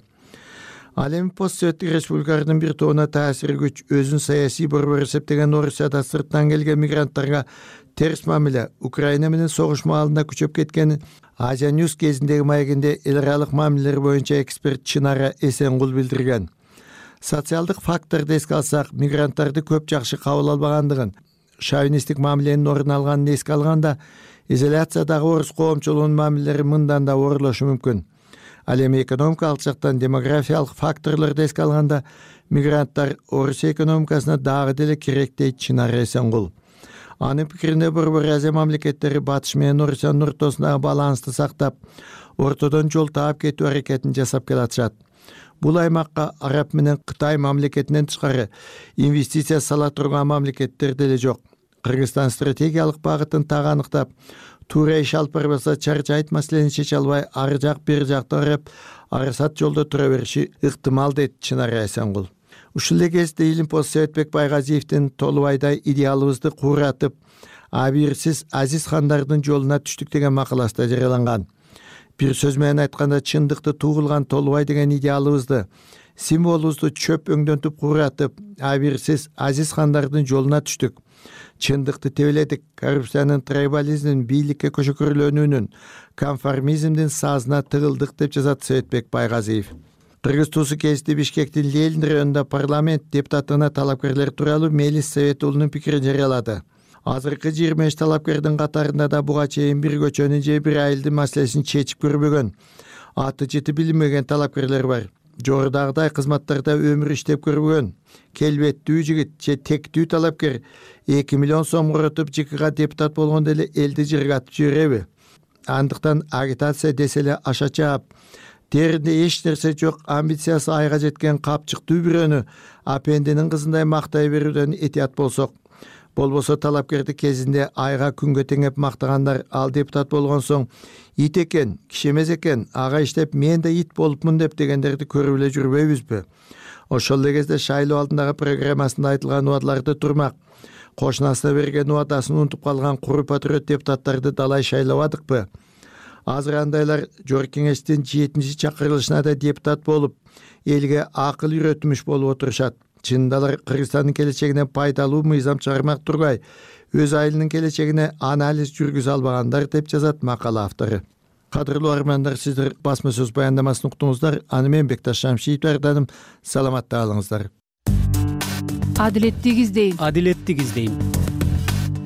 Ал эми постсоветтик республикалардын бир тобуна таасир күч өзүн саясий борбор эсептеген Орусияда сырттан келген мигранттарга терс мамиле Украина менен согуш маалында күчөп кеткени Азия Ньюс кезиндеги маегинде эл аралык мамилелер боюнча эксперт Чынара Эсенгул билдирген. Социалдык факторду эске алсак, мигранттарды көп жакшы кабыл албагандыгын, шовинисттик мамиленин орун алганын эске алганда, изоляциядагы орус коомчулугунун мамилелери мындан да оорлошу мүмкүн. Ал эми экономикалык жактан демографиялык факторлорду эске алганда, мигранттар Орусия экономикасына дагы деле керек дейт Чынара Эсенгул. Анын пикирине Борбор Азия мамлекеттери батыш менен Орусиянын ортосундагы балансты сактап, ортодон жол таап кетүү аракетин жасап келатышат. Бул аймакка Араб менен Кытай мамлекетинен тышкары инвестиция сала турган мамлекеттер деле жок. Кыргызстан стратегиялык багытын так аныктап, туура иш алып барбаса чарчайт маселени чече албай, ар жак бир жакта карап, арасат жолдо тура бериши ыктымал дейт Чынара Эсенгул. Ушул эле кезде Илим Советбек Байгазиевдин Толубайдай идеалыбызды кууратып, абийирсиз Азиз хандардын жолуна түштүк деген макаласында жарыяланган. Бир сөз менен айтканда, чындыкты туугулган Толубай деген идеалыбызды, символубузду чөп өңдөнтүп кууратып, абийирсиз Азиз хандардын жолуна түштүк. Чындыкты тебеледик, коррупциянын, трайбализмдин, бийликке көчөкүрүлөнүүнүн, конформизмдин сазына тыгылдык деп жазат Советбек Байгазиев. Кыргыз туусу кезинде Бишкектин Ленин районунда парламент депутатына талапкерлер тууралуу Мелис Советулунун пикирин жарыялады. Азыркы жыйырма беш талапкердин катарында да буга чейин бир көчөнүн же бир айылдын маселесин чечип көрбөгөн, аты жыты билинбеген талапкерлер бар. Жогорудагыдай кызматтарда өмүр иштеп көрбөгөн, келбеттүү жигит же тектүү талапкер эки миллион сом коротуп ЖКга депутат болгондо эле элди жыргатып жибереби? Андыктан агитация десе эле аша чаап, теринде эч нерсе жок, амбициясы айга жеткен капчыктуу бирөөнү апендинин кызындай мактай берүүдөн этият болсок. Болбосо талапкерди кезинде айга күнгө теңеп мактагандар ал депутат болгон соң ит экен, киши эмес экен, ага иштеп мен да ит болупмун деп дегендерди көрүп эле жүрбөйбүзбү? Ошол эле кезде шайлоо алдындагы программасында айтылган убадаларды турмак, кошунасына берген убадасын унутуп калган куру патриот депутаттарды далай шайлабадыкпы? Азыр андайлар Жогорку Кеңештин жетинчи чакырылышына да депутат болуп, элге акыл үйрөтмүш болуп отурушат. Чынында алар Кыргызстандын келечегине пайдалуу мыйзам чыгармак тургай, өз айылынын келечегине анализ жүргүзө албагандар деп жазат макала автору. Кадырлуу армандар, сиздер басма сөз баяндамасын уктуңуздар. Аны мен Бекташ Шамшиев даярдадым. Саламатта калыңыздар. Адилеттик издейм. Адилеттик издейм.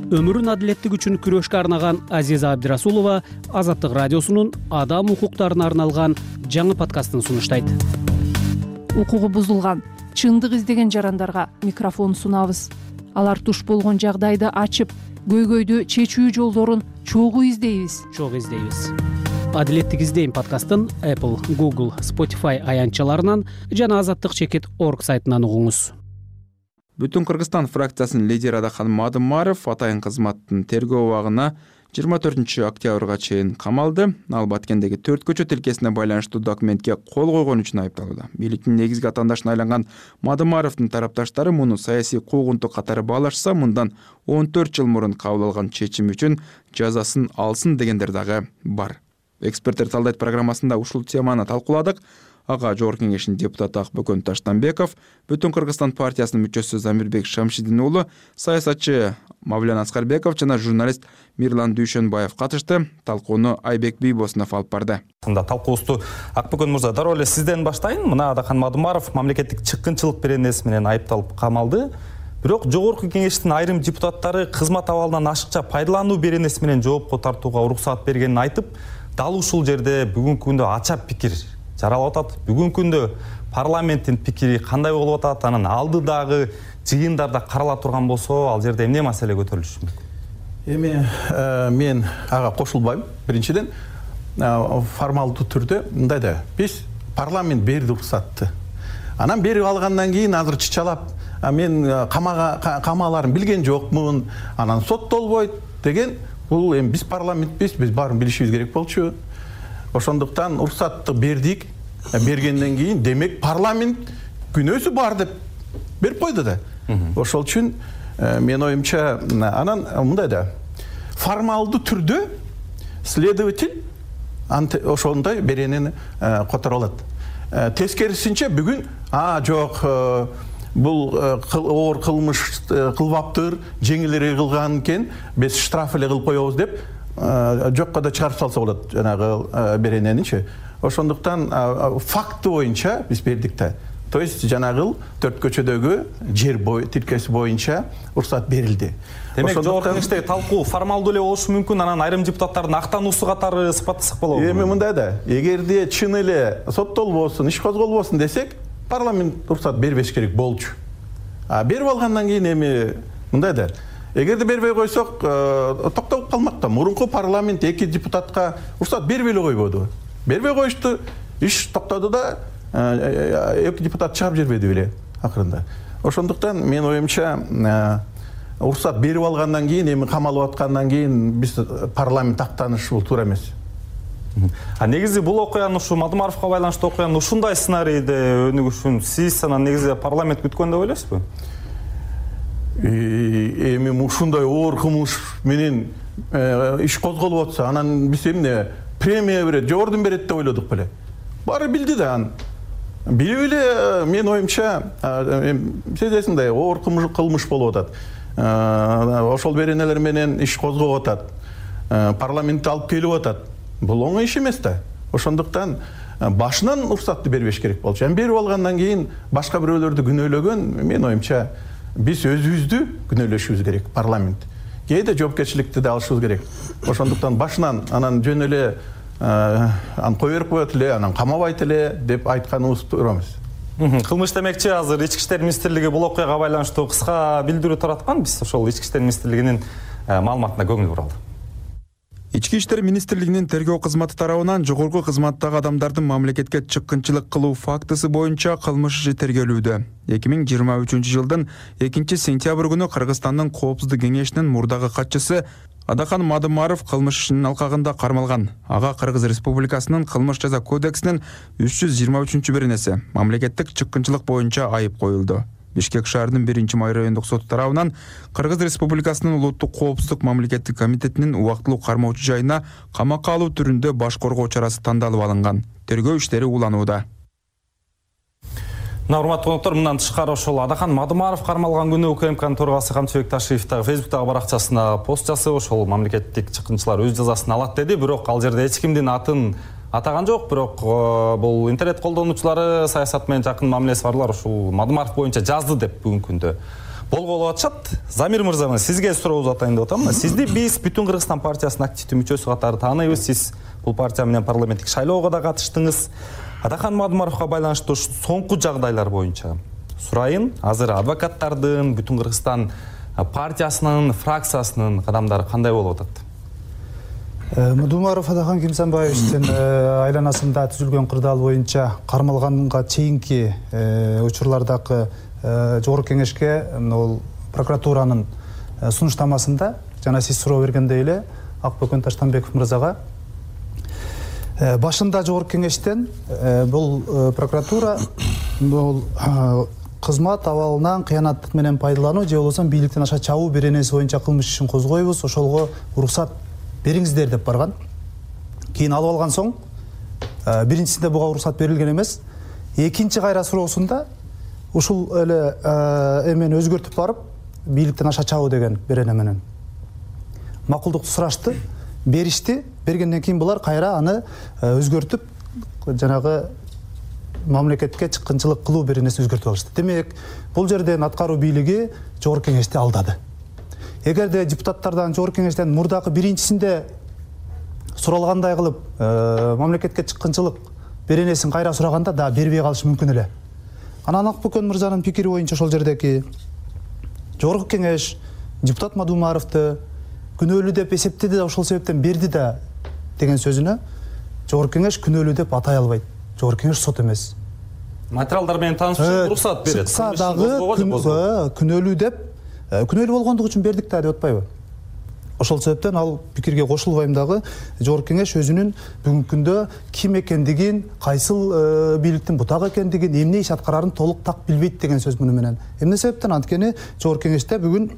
өмүрүн адилеттик үчүн күрөшкө арнаган Азиза Абдирасулова Азаттык радиосунун адам укуктарына арналган жаңы подкастын сунуштайт. Укугу бузулган, чындык издеген жарандарга микрофон сунабыз. Алар туш болгон жагдайды ачып, көйгөйдү чечүү жолдорун чогуу издейбиз. Чогуу издейбиз. Адилеттик издейм подкастын Apple, Google, Spotify аянтчаларынан жана азаттык чекит точка орг сайтынан угуңуз. Бүтүн Кыргызстан фракциясынын лидери Адахан Мадымаров атайын кызматтын тергөө убагына жыйырма төртүнчү октябрга чейин камалды. Ал Баткендеги төрт көчө тилкесине байланыштуу документке кол койгон үчүн айыпталууда. Бийликтин негизги атаандашына айланган Мадымаровдун тарапташтары муну саясий куугунтук катары баалашса, мындан он төрт жыл мурун кабыл алган чечим үчүн жазасын алсын дегендер дагы бар. Эксперттер талдайт программасында ушул теманы талкууладык. Ага Жогорку Кеңештин депутаты Акбөкөн Таштанбеков, Бүтүн Кыргызстан партиясынын мүчөсү Замирбек Шамшидин уулу, саясатчы Мавлян Аскарбеков жана журналист Мирлан Дүйшөнбаев катышты. Талкууну Айбек Бийбосунов алып барды. Мында талкуубузду Акбөкөн мырза, дароо эле сизден баштайын. Мына Адахан Мадымаров мамлекеттик чыккынчылык беренеси менен айыпталып камалды. Бирок Жогорку Кеңештин айрым депутаттары кызмат абалынан ашыкча пайдалануу беренеси менен жоопко тартууга уруксат бергенин айтып, дал ушул жерде бүгүнкү күндө ача пикир жаралып атат. Бүгүнкү күндө парламенттин пикири кандай болуп атат, анан алдыдагы жыйындарда карала турган болсо, ал жерде эмне маселе көтөрүлүшү мүмкүн? Эми мен ага кошулбайм. Биринчиден, формалдуу түрдө мындай да, биз парламент берди уруксатты. Анан берип алгандан кийин азыр чычалап, мен камага камаларын билген жокмун, анан соттолбойт деген, бул эми биз парламентпиз, биз баарын билишибиз керек болчу. Ошондуктан уруксатты бердик, бергенден кийин демек парламент күнөөсү бар деп берип койду да. Ошол үчүн мен оюмча анан мындай да, формалдуу түрдө следователь ошондой беренени которо алат. Тескерисинче бүгүн а жок, бул оор кылмыш кылбаптыр, жеңилирээк кылган экен, биз штраф эле кылып коебуз деп жокко да чыгарып салса болот жанагы берененичи. Ошондуктан факты боюнча биз бердик да. То есть жанагы төрт көчөдөгү жер бой тилкеси боюнча уруксат берилди. Демек Жогорку Кеңештеги талкуу формалдуу эле болушу мүмкүн, анан айрым депутаттардын актануусу катары сыпаттасак болобу? Эми мындай да, эгерде чын эле соттолбосун, иш козголбосун десек, парламент уруксат бербеш керек болчу. А берип алгандан кийин эми мындай да, эгерде бербей койсок, токтоп калмак да. Мурунку парламент эки депутатка уруксат бербей эле койбоду. Бербей коюшту, иш токтоду да, эки депутат чыгып жибербеди беле акырында. Ошондуктан мен оюмча уруксат берип алгандан кийин, эми камалып аткандан кийин биз парламент актанышы бул туура эмес. А негизи бул окуянын, ушу Мадымаровго байланыштуу окуянын ушундай сценарийде өнүгүшүн сиз анан негизи парламент күткөн деп ойлойсузбу? Эми ушундай оор кылмыш менен иш козголуп атса, анан биз эмне премия берет, жогордун берет деп ойлодук беле. Баары билди да аны. Билип эле мен оюмча сезесиңдей оор кылмыш болуп атат. Ошол беренелер менен иш козгоп атат. Парламентте алып келип атат. Бул оңой иш эмес да. Ошондуктан башынан уруксатты бербеш керек болчу. Эми берип алгандан кийин башка бирөөлөрдү күнөөлөгөн, мен оюмча биз өзүбүздү күнөөлөшүбүз керек, парламент. Кээде жоопкерчиликти да алышыбыз керек. Ошондуктан башынан анан жөн эле аны кое берип коет эле, анан камабайт эле деп айтканыбыз туура эмес. Кылмыш демекчи, азыр Ички иштер министрлиги бул окуяга байланыштуу кыска билдирүү тараткан. Биз ошол Ички иштер министрлигинин маалыматына көңүл буралы. Ички иштер министрлигинин тергөө кызматы тарабынан жогорку кызматтагы адамдардын мамлекетке чыккынчылык кылуу фактысы боюнча кылмыш иши тергөлүүдө. эки миң жыйырма үчүнчү жылдын экинчи сентябрь күнү Кыргызстандын Коопсуздук кеңешинин мурдагы катчысы Адахан Мадымаров кылмыш ишинин алкагында кармалган. Ага Кыргыз Республикасынын кылмыш жаза кодексинин үч жүз жыйырма үчүнчү беренеси мамлекеттик чыккынчылык боюнча айып коюлду. Бишкек шаарынын биринчи май райондук соту тарабынан Кыргыз Республикасынын улуттук коопсуздук мамлекеттик комитетинин убактылуу кармоочу жайына камакка алуу түрүндө баш коргоо чарасы тандалып алынган. Тергөө иштери уланууда. Урматтуу коноктор, мындан тышкары ошол Адахан Мадымаров кармалган күнү УКМКнын төрагасы Камчыбек Ташиев дагы Фейсбуктагы баракчасына пост жасап, ошол мамлекеттик чыккынчылар өз жазасын алат деди, бирок ал жерде эч кимдин атын атаган жок. Бирок бул интернет колдонуучулары, саясат менен жакын мамилеси барлар ушул Мадымаров боюнча жазды деп бүгүнкү күндө болғолу атышат. Замир мырза, сизге суроо узатайын деп атам. Сизди биз Бүтүн Кыргызстан партиясынын активдүү мүчөсү катары тааныйбыз. Сиз бул партия менен парламенттик шайлоого да катыштыңыз. Адахан Мадумаровго байланыштуу соңку жагдайлар боюнча сурайын. Азыр адвокаттардын, Бүтүн Кыргызстан партиясынын, фракциясынын кадамдары кандай болуп атат? Мадумаров Адахан Кимсанбаевичтин айланасында түзүлгөн кырдаал боюнча кармалганга чейинки учурлардагы жогорку кеңешке ол прокуратуранын сунуштамасында жана сиз суроо бергендей эле Акбөкөн Таштанбеков мырзага башында жогорку кеңештен бул прокуратура бул кызмат абалынан кыянаттык менен пайдалануу же болбосо бийликтен аша чабуу беренеси боюнча кылмыш ишин козгойбуз, ошолго уруксат бериңиздер деп барган. Кийин алып алган соң биринчисинде буга уруксат берилген эмес. Экинчи кайра суроосунда ушул эле эмени өзгөртүп барып, бийликтен аша чабуу деген берене менен макулдукту сурашты, беришти. Бергенден кийин булар кайра аны өзгөртүп, жанагы мамлекетке чыккынчылык кылуу беренесин өзгөртүп алышты. Демек, бул жерден аткаруу бийлиги жогорку кеңешти алдады. Эгерде депутаттардан жогорку кеңештен мурдакы биринчисинде суралгандай кылып, мамлекетке чыккынчылык беренесин кайра сураганда да бербей калышы мүмкүн эле. Анан Акбөкөн мырзанын пикири боюнча ошол жердеки жогорку кеңеш депутат Мадумаровду күнөөлүү деп эсептеди да ошол себептен берди да деген сөзүнө жогорку кеңеш күнөөлүү деп атай албайт. Жогорку кеңеш сот эмес. Материалдар менен таанышып уруксат берет. Чыкса дагы күнөөлүү деп күнөөлүү болгондугу үчүн бердик да деп атпайбы? Ошол себептен ал пикирге кошулбайм дагы. Жогорку кеңеш өзүнүн бүгүнкү күндө ким экендигин, кайсыл бийликтин бутагы экендигин, эмне иш аткарарын толук так билбейт деген сөз муну менен. Эмне себептен? Анткени жогорку кеңеште бүгүн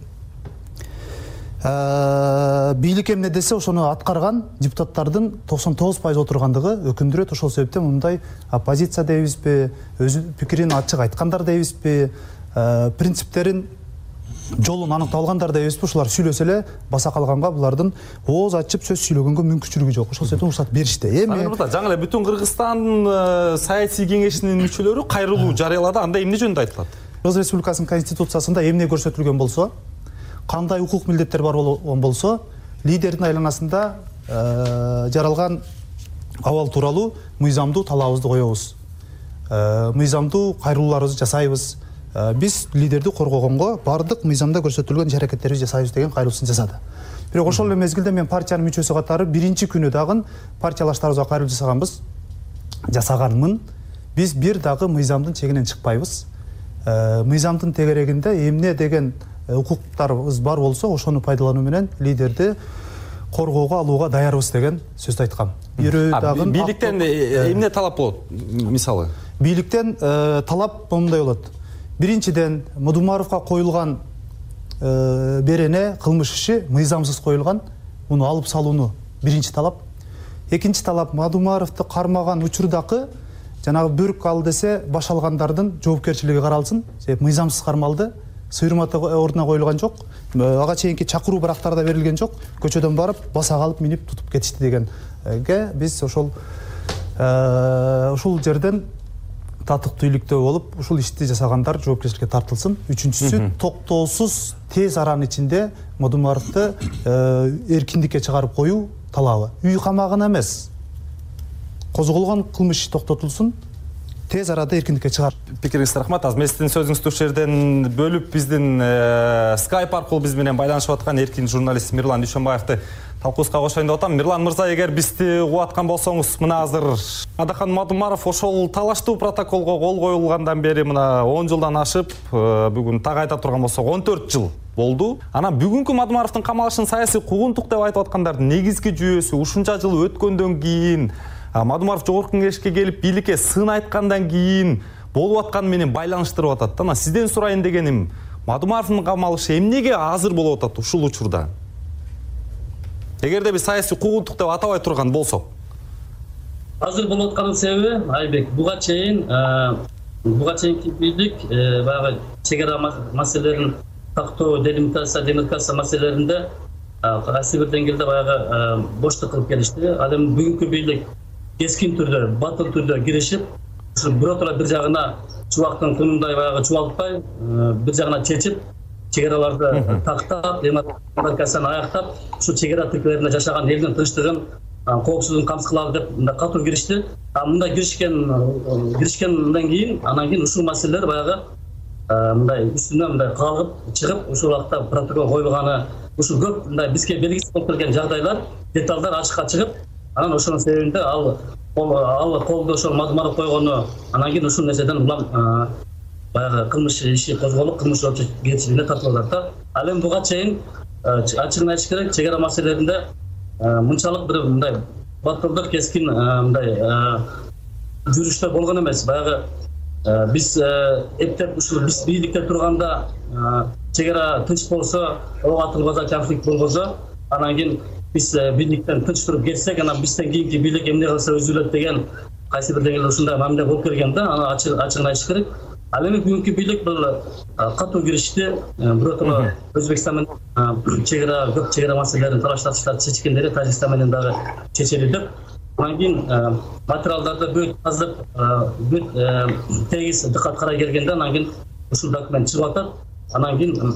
бийлик эмне десе ошону аткарган депутаттардын токсон тогуз пайыз отургандыгы өкүндүрөт. Ошол себептен мындай оппозиция дейбизби, өзү пикирин ачык айткандар дейбизби, принциптерин жолун аныкталгандар дейбизби, ушулар сүйлөсө эле баса калганга булардын ооз ачып сөз сүйлөгөнгө мүмкүнчүлүгү жок. Ошол себептен уруксат беришти. Эми жаңы эле Бүтүн Кыргызстан саясий кеңешинин мүчөлөрү кайрылуу жарыялады. Анда эмне жөнүндө айтылат? Кыргыз Республикасынын конституциясында эмне көрсөтүлгөн болсо, кандай укук милдеттер бар болгон болсо, лидердин айланасында жаралган абал тууралуу мыйзамдуу талабыбызды коебуз. Мыйзамдуу кайрылууларыбызды жасайбыз. Биз лидерди коргогонго бардык мыйзамда көрсөтүлгөн иш-аракеттерибизди жасайбыз деген кайрылуусун жасады. Бирок ошол эле мезгилде мен партиянын мүчөсү катары биринчи күнү дагы партиялаштарыбызга кайрылуу жасаганбыз. Жасаганмын. Биз бир дагы мыйзамдын чегинен чыкпайбыз. Мыйзамдын тегерегинде эмне деген укуктарыбыз бар болсо, ошону пайдалануу менен лидерди коргоого алууга даярбыз деген сөздү айткам. Бийликтен эмне талап болот? Мисалы, бийликтен талап мындай болот. Биринчиден, Мадумаровго коюлган берене, кылмыш иши мыйзамсыз коюлган. Муну алып салууну биринчи талап. Экинчи талап, Мадумаровду кармаган учурдагы жанагы бөрк ал десе баш алгандардын жоопкерчилиги каралсын. Себеп мыйзамсыз кармалды. Сыйырматы ордуна коюлган жок. Ага чейинки чакыруу барактарда берилген жок. Көчөдөн барып, баса калып минип тутуп кетишти дегенге биз ошол ушул жерден татыктуу иликтөө болуп, ушул ишти жасагандар жоопкерчиликке тартылсын. Үчүнчүсү, токтоосуз тез аранын ичинде Мадумаровду эркиндикке чыгарып коюу талабы. Үй камагына эмес, козголгон кылмыш токтотулсун, тез арада эркиндикке чыгар. Пикириңизге рахмат. Аз сиздин сөзүңүздү ушул жерден бөлүп биздин Skype аркылуу биз менен байланышып аткан эркин журналист Мирлан Дүйшөнбаевди талкуубузга кошоюн деп атам. Мирлан мырза, эгер бизди угуп аткан болсоңуз, мына азыр Адахан Мадумаров ошол талаштуу протоколго кол коюлгандан бери мына он жылдан ашып, бүгүн так айта турган болсок он төрт жыл болду. Анан бүгүнкү Мадумаровдун камалышын саясий куугунтук деп айтып аткандардын негизги жүйөсү ушунча жыл өткөндөн кийин Мадумаров жогорку кеңешке келип бийликке сын айткандан кийин болуп атканы менен байланыштырып атат. Анан сизден сурайын дегеним, Мадумаровдун камалышы эмнеге азыр болуп атат ушул учурда? Эгерде биз саясий куугунтук деп атабай турган болсок. Азыр болуп атканын себеби Айбек, буга чейин буга чейинки бийлик баягы чек ара маселелерин тактоо, делимитация, демаркация маселелеринде кайсы бир деңгээлде баягы боштук кылып келишти. Ал эми бүгүнкү бийлик кескин түрдө, батыл түрдө киришип, ушу биротура бир жагына чубактын кунундай баягы чубалтпай, бир жагына чечип, чегараларды тактап, демаркацияны аяктап, ушу чегара тилкелеринде жашаган элдин тынчтыгын, коопсуздугун камсыз деп мындай катуу киришти. Мындай киришкен киришкенден кийин, анан кийин ушул маселелер баягы мындай үстүнөн мындай калгып чыгып, ушул убакта протокол коюлганы, ушул көп мындай бизге белгисиз болуп келген жагдайлар, деталдар ачыкка чыгып, анан ошонун себебинде ал ал колду ошол Мадумаров койгону, анан кийин ушул нерседен улам баягы кылмыш иши козголуп, кылмыш жоопкерчилигине тартылат да. Ал эми буга чейин ачыгын айтыш керек, чегара маселелеринде мынчалык бир мындай батылдык, кескин мындай жүрүштөр болгон эмес. Баягы биз эптеп ушул биз бийликте турганда чегара тынч болсо, ок атылбаса, конфликт болбосо, анан кийин биз бийликтен тынч туруп кетсек, анан бизден кийинки бийлик эмне кылса үзүлөт деген кайсы бир деңгээлде ушундай мамиле болуп келген да. Аны ачыгын айтыш керек. Ал эми бүгүнкү бийлик бул катуу киришти. Биротоло Өзбекстан менен чегара көп чегара маселелерин талашташып чечкендери Тажикстан менен дагы чечели деп. Анан кийин материалдарды бүт жазып, бүт тегиз диккат карай келгенде, анан кийин ушул документ чыгып атат. Анан кийин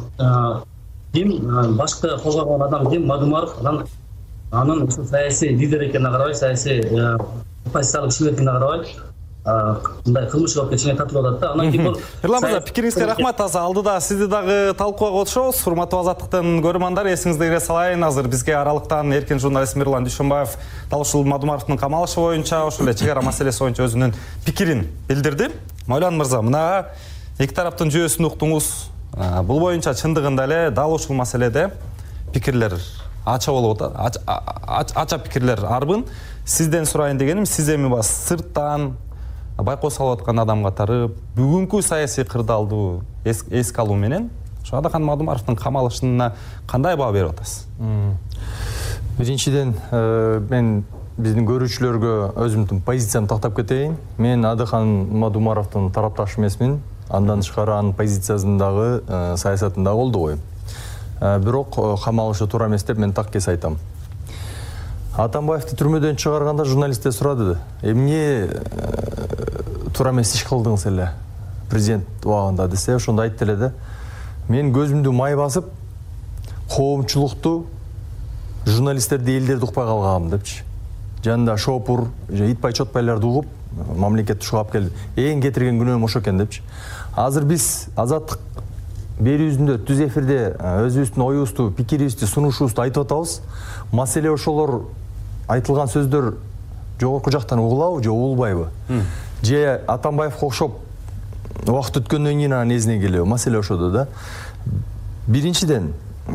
ким башкы колгогон адам ким, Мадумаров, анан анын ушул саясий лидер экенине карабай, саясий оппозициялык киши экенине карабай, мындай кылмыш жоопкерчилигине тартылып атат да. Анан кийин бул Эрлан мырза, пикириңизге рахмат. Азыр алдыда сизди дагы талкууга котушобуз. Урматтуу Азаттыктын көрөрмандар, эсиңизде кире салайын, азыр бизге аралыктан эркин журналист Мирлан Дүйшөнбаев дал ушул Мадумаровдун камалышы боюнча, ошол эле чегара маселеси боюнча өзүнүн пикирин билдирди. Майлан мырза, мына эки тараптын жүйөсүн уктуңуз. Бул боюнча чындыгында эле дал ушул маселеде пикирлер ача болуп атат. Ача пикирлер арбын. Сизден сурайын дегеним, сиз эми бас сырттан байкоо салып аткан адам катары бүгүнкү саясий кырдаалды эске алуу менен ошо Адахан Мадумаровдун камалышына кандай баа берип атасыз? Биринчиден, мен биздин көрүүчүлөргө өзүмдүн позициямды тактап кетейин. Мен Адахан Мадумаровдун тарапташы эмесмин. Андан тышкары анын позициясындагы саясатын дагы колдобойм. Бирок камалышы туура эмес деп мен так кес айтам. Атамбаевди түрмөдөн чыгарганда журналисттер сурады, эмне туура эмес иш кылдыңыз эле президент убагында десе, ошондо айтты эле да, мен көзүмдү май басып, коомчулукту, журналисттерди, элдерди укпай калгам депчи. Жанында шопур, итпай чотпайларды угуп, мамлекетти ушуга алып келди. Эң кетирген күнөөм ошо экен депчи. Азыр биз Азаттык берүүбүздө түз эфирде өзүбүздүн оюбузду, пикирибизди, сунушубузду айтып атабыз. Маселе ошолор айтылган сөздөр жогорку жактан угулабы же угулбайбы? Же Атамбаевге окшоп убакыт өткөндөн кийин анын эзине келеби? Маселе ошодо да. Биринчиден,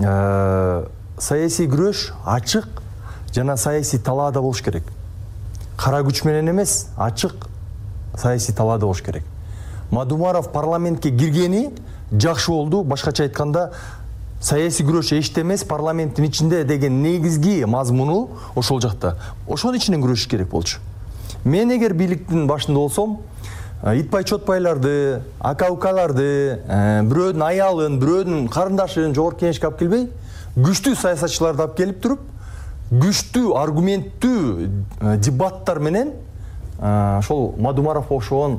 саясий күрөш ачык жана саясий талаада болуш керек. Кара күч менен эмес, ачык саясий талаада болуш керек. Мадумаров парламентке киргени жакшы болду. Башкача айтканда, саясий күрөш эчте эмес, парламенттин ичинде деген негизги мазмуну ошол жакта. Ошонун ичинен күрөшүш керек болчу. Мен эгер бийликтин башында болсом, итпай чотпайларды, ака-укаларды, бирөөнүн аялын, бирөөнүн карындашын жогорку кеңешке алып келбей, күчтүү саясатчыларды алып келип туруп, күчтүү, аргументтүү дебаттар менен ошол Мадумаров окшогон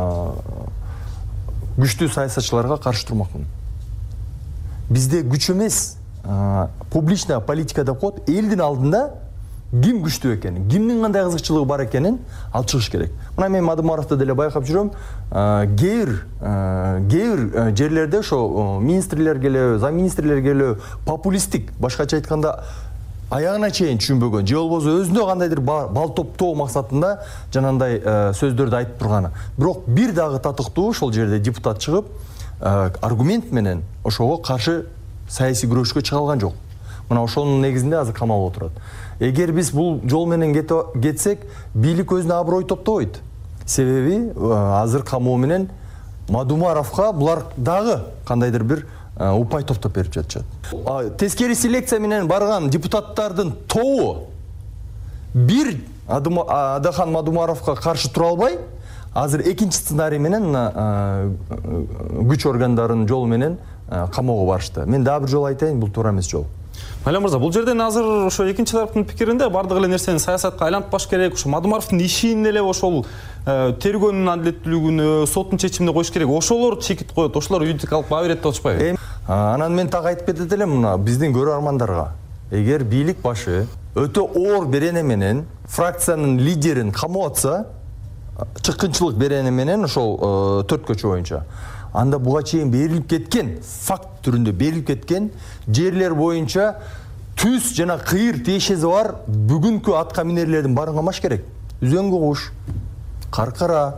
күчтүү саясатчыларга каршы турмакмын. Бизде күч эмес, публичная политика деп коет, элдин алдында ким күчтүү экенин, кимдин кандай кызыкчылыгы бар экенин алып чыгыш керек. Мына мен Мадумаровду деле байкап жүрөм, кээ бир жерлерде ошо министрлер келеби, замминистрлер келеби, популисттик, башкача айтканда аягына чейин түшүнбөгөн, же болбосо өзүнө кандайдыр бал топтоо максатында жанандай сөздөрдү айтып турганы. Бирок бир дагы татыктуу ошол жерде депутат чыгып, аргумент менен ошого каршы саясий күрөшкө чыга алган жок. Мына ошонун негизинде азыр камалып отурат. Эгер биз бул жол менен кетсек, бийлик өзүнө аброй топтобойт. Себеби азыр камоо менен Мадумаровго булар дагы кандайдыр бир упай топтоп берип жатышат. Тескери селекция менен барган депутаттардын тобу бир Адахан Мадумаровго каршы тура албай, азыр экинчи сценарий менен күч органдарынын жолу менен камоого барышты. Мен дагы бир жолу айтайын, бул туура эмес жол. Майлан мырза, бул жерден азыр ошо экинчи тараптын пикиринде бардык эле нерсени саясатка айлантпаш керек. Ошо Мадумаровдун ишин эле ошол тергөөнүн адилеттүүлүгүнө, соттун чечимине коюш керек. Ошолор чекит коет, ошолор юридикалык баа берет деп атышпайбы? Анан мен так айтып кетет элем мына биздин көрөрмандарга. Эгер бийлик башы өтө оор берене менен фракциянын лидерин камап атса, чыккынчылык берене менен ошол төрт көчө боюнча, анда буга чейин берилип кеткен, факт түрүндө берилип кеткен жерлер боюнча түз жана кыйыр тиешеси бар бүгүнкү атка минерлердин баарын камаш керек. Үзөң кугуш, Каркара,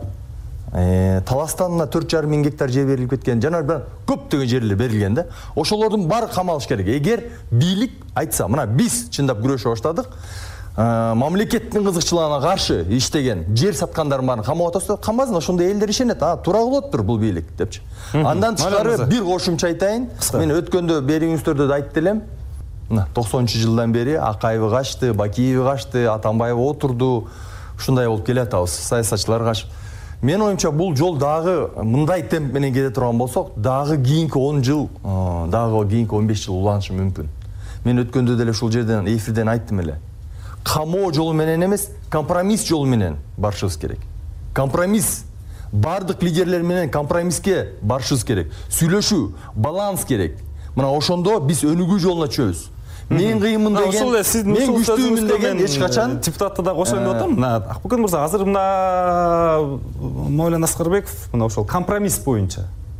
Таластанына төрт жарым миң гектар жер берилип кеткен, жана көптөгөн жерлер берилген да. Ошолордун баары камалыш керек. Эгер бийлик айтса, мына биз чындап күрөшө баштадык, мамлекеттин кызыкчылыгына каршы иштеген жер саткандардын баарын камап атса, камбасын, ошондой элдер ишенет. А, туура кылыптыр бул бийлик депчи. Андан тышкары бир кошумча айтайын. Мен өткөндө бериңиздерде да айтып элем. Мына токсонунчу жылдан бери Акаева качты, Бакиев качты, Атамбаев отурду. Ушундай болуп келатабыз, саясатчылар качып. Мен оюмча бул жол дагы мындай темп менен кете турган болсок, дагы кийинки он жыл, дагы кийинки он беш жыл уланышы мүмкүн. Мен өткөндө деле ушул жерден эфирден айттым эле. Камоо жолу менен эмес, компромисс жолу менен барышыбыз керек. Компромисс. Бардык лидерлер менен компромисске барышыбыз керек. Сүйлөшүү, баланс керек. Мына ошондо биз өнүгүү жолуна чөбүз. Мен кыйынмын деген, мен күчтүүмүн деген эч качан депутатты да кошоюн деп атам. Мына Акбөкен мырза, азыр мына Мавлен Аскарбеков мына ошол компромисс боюнча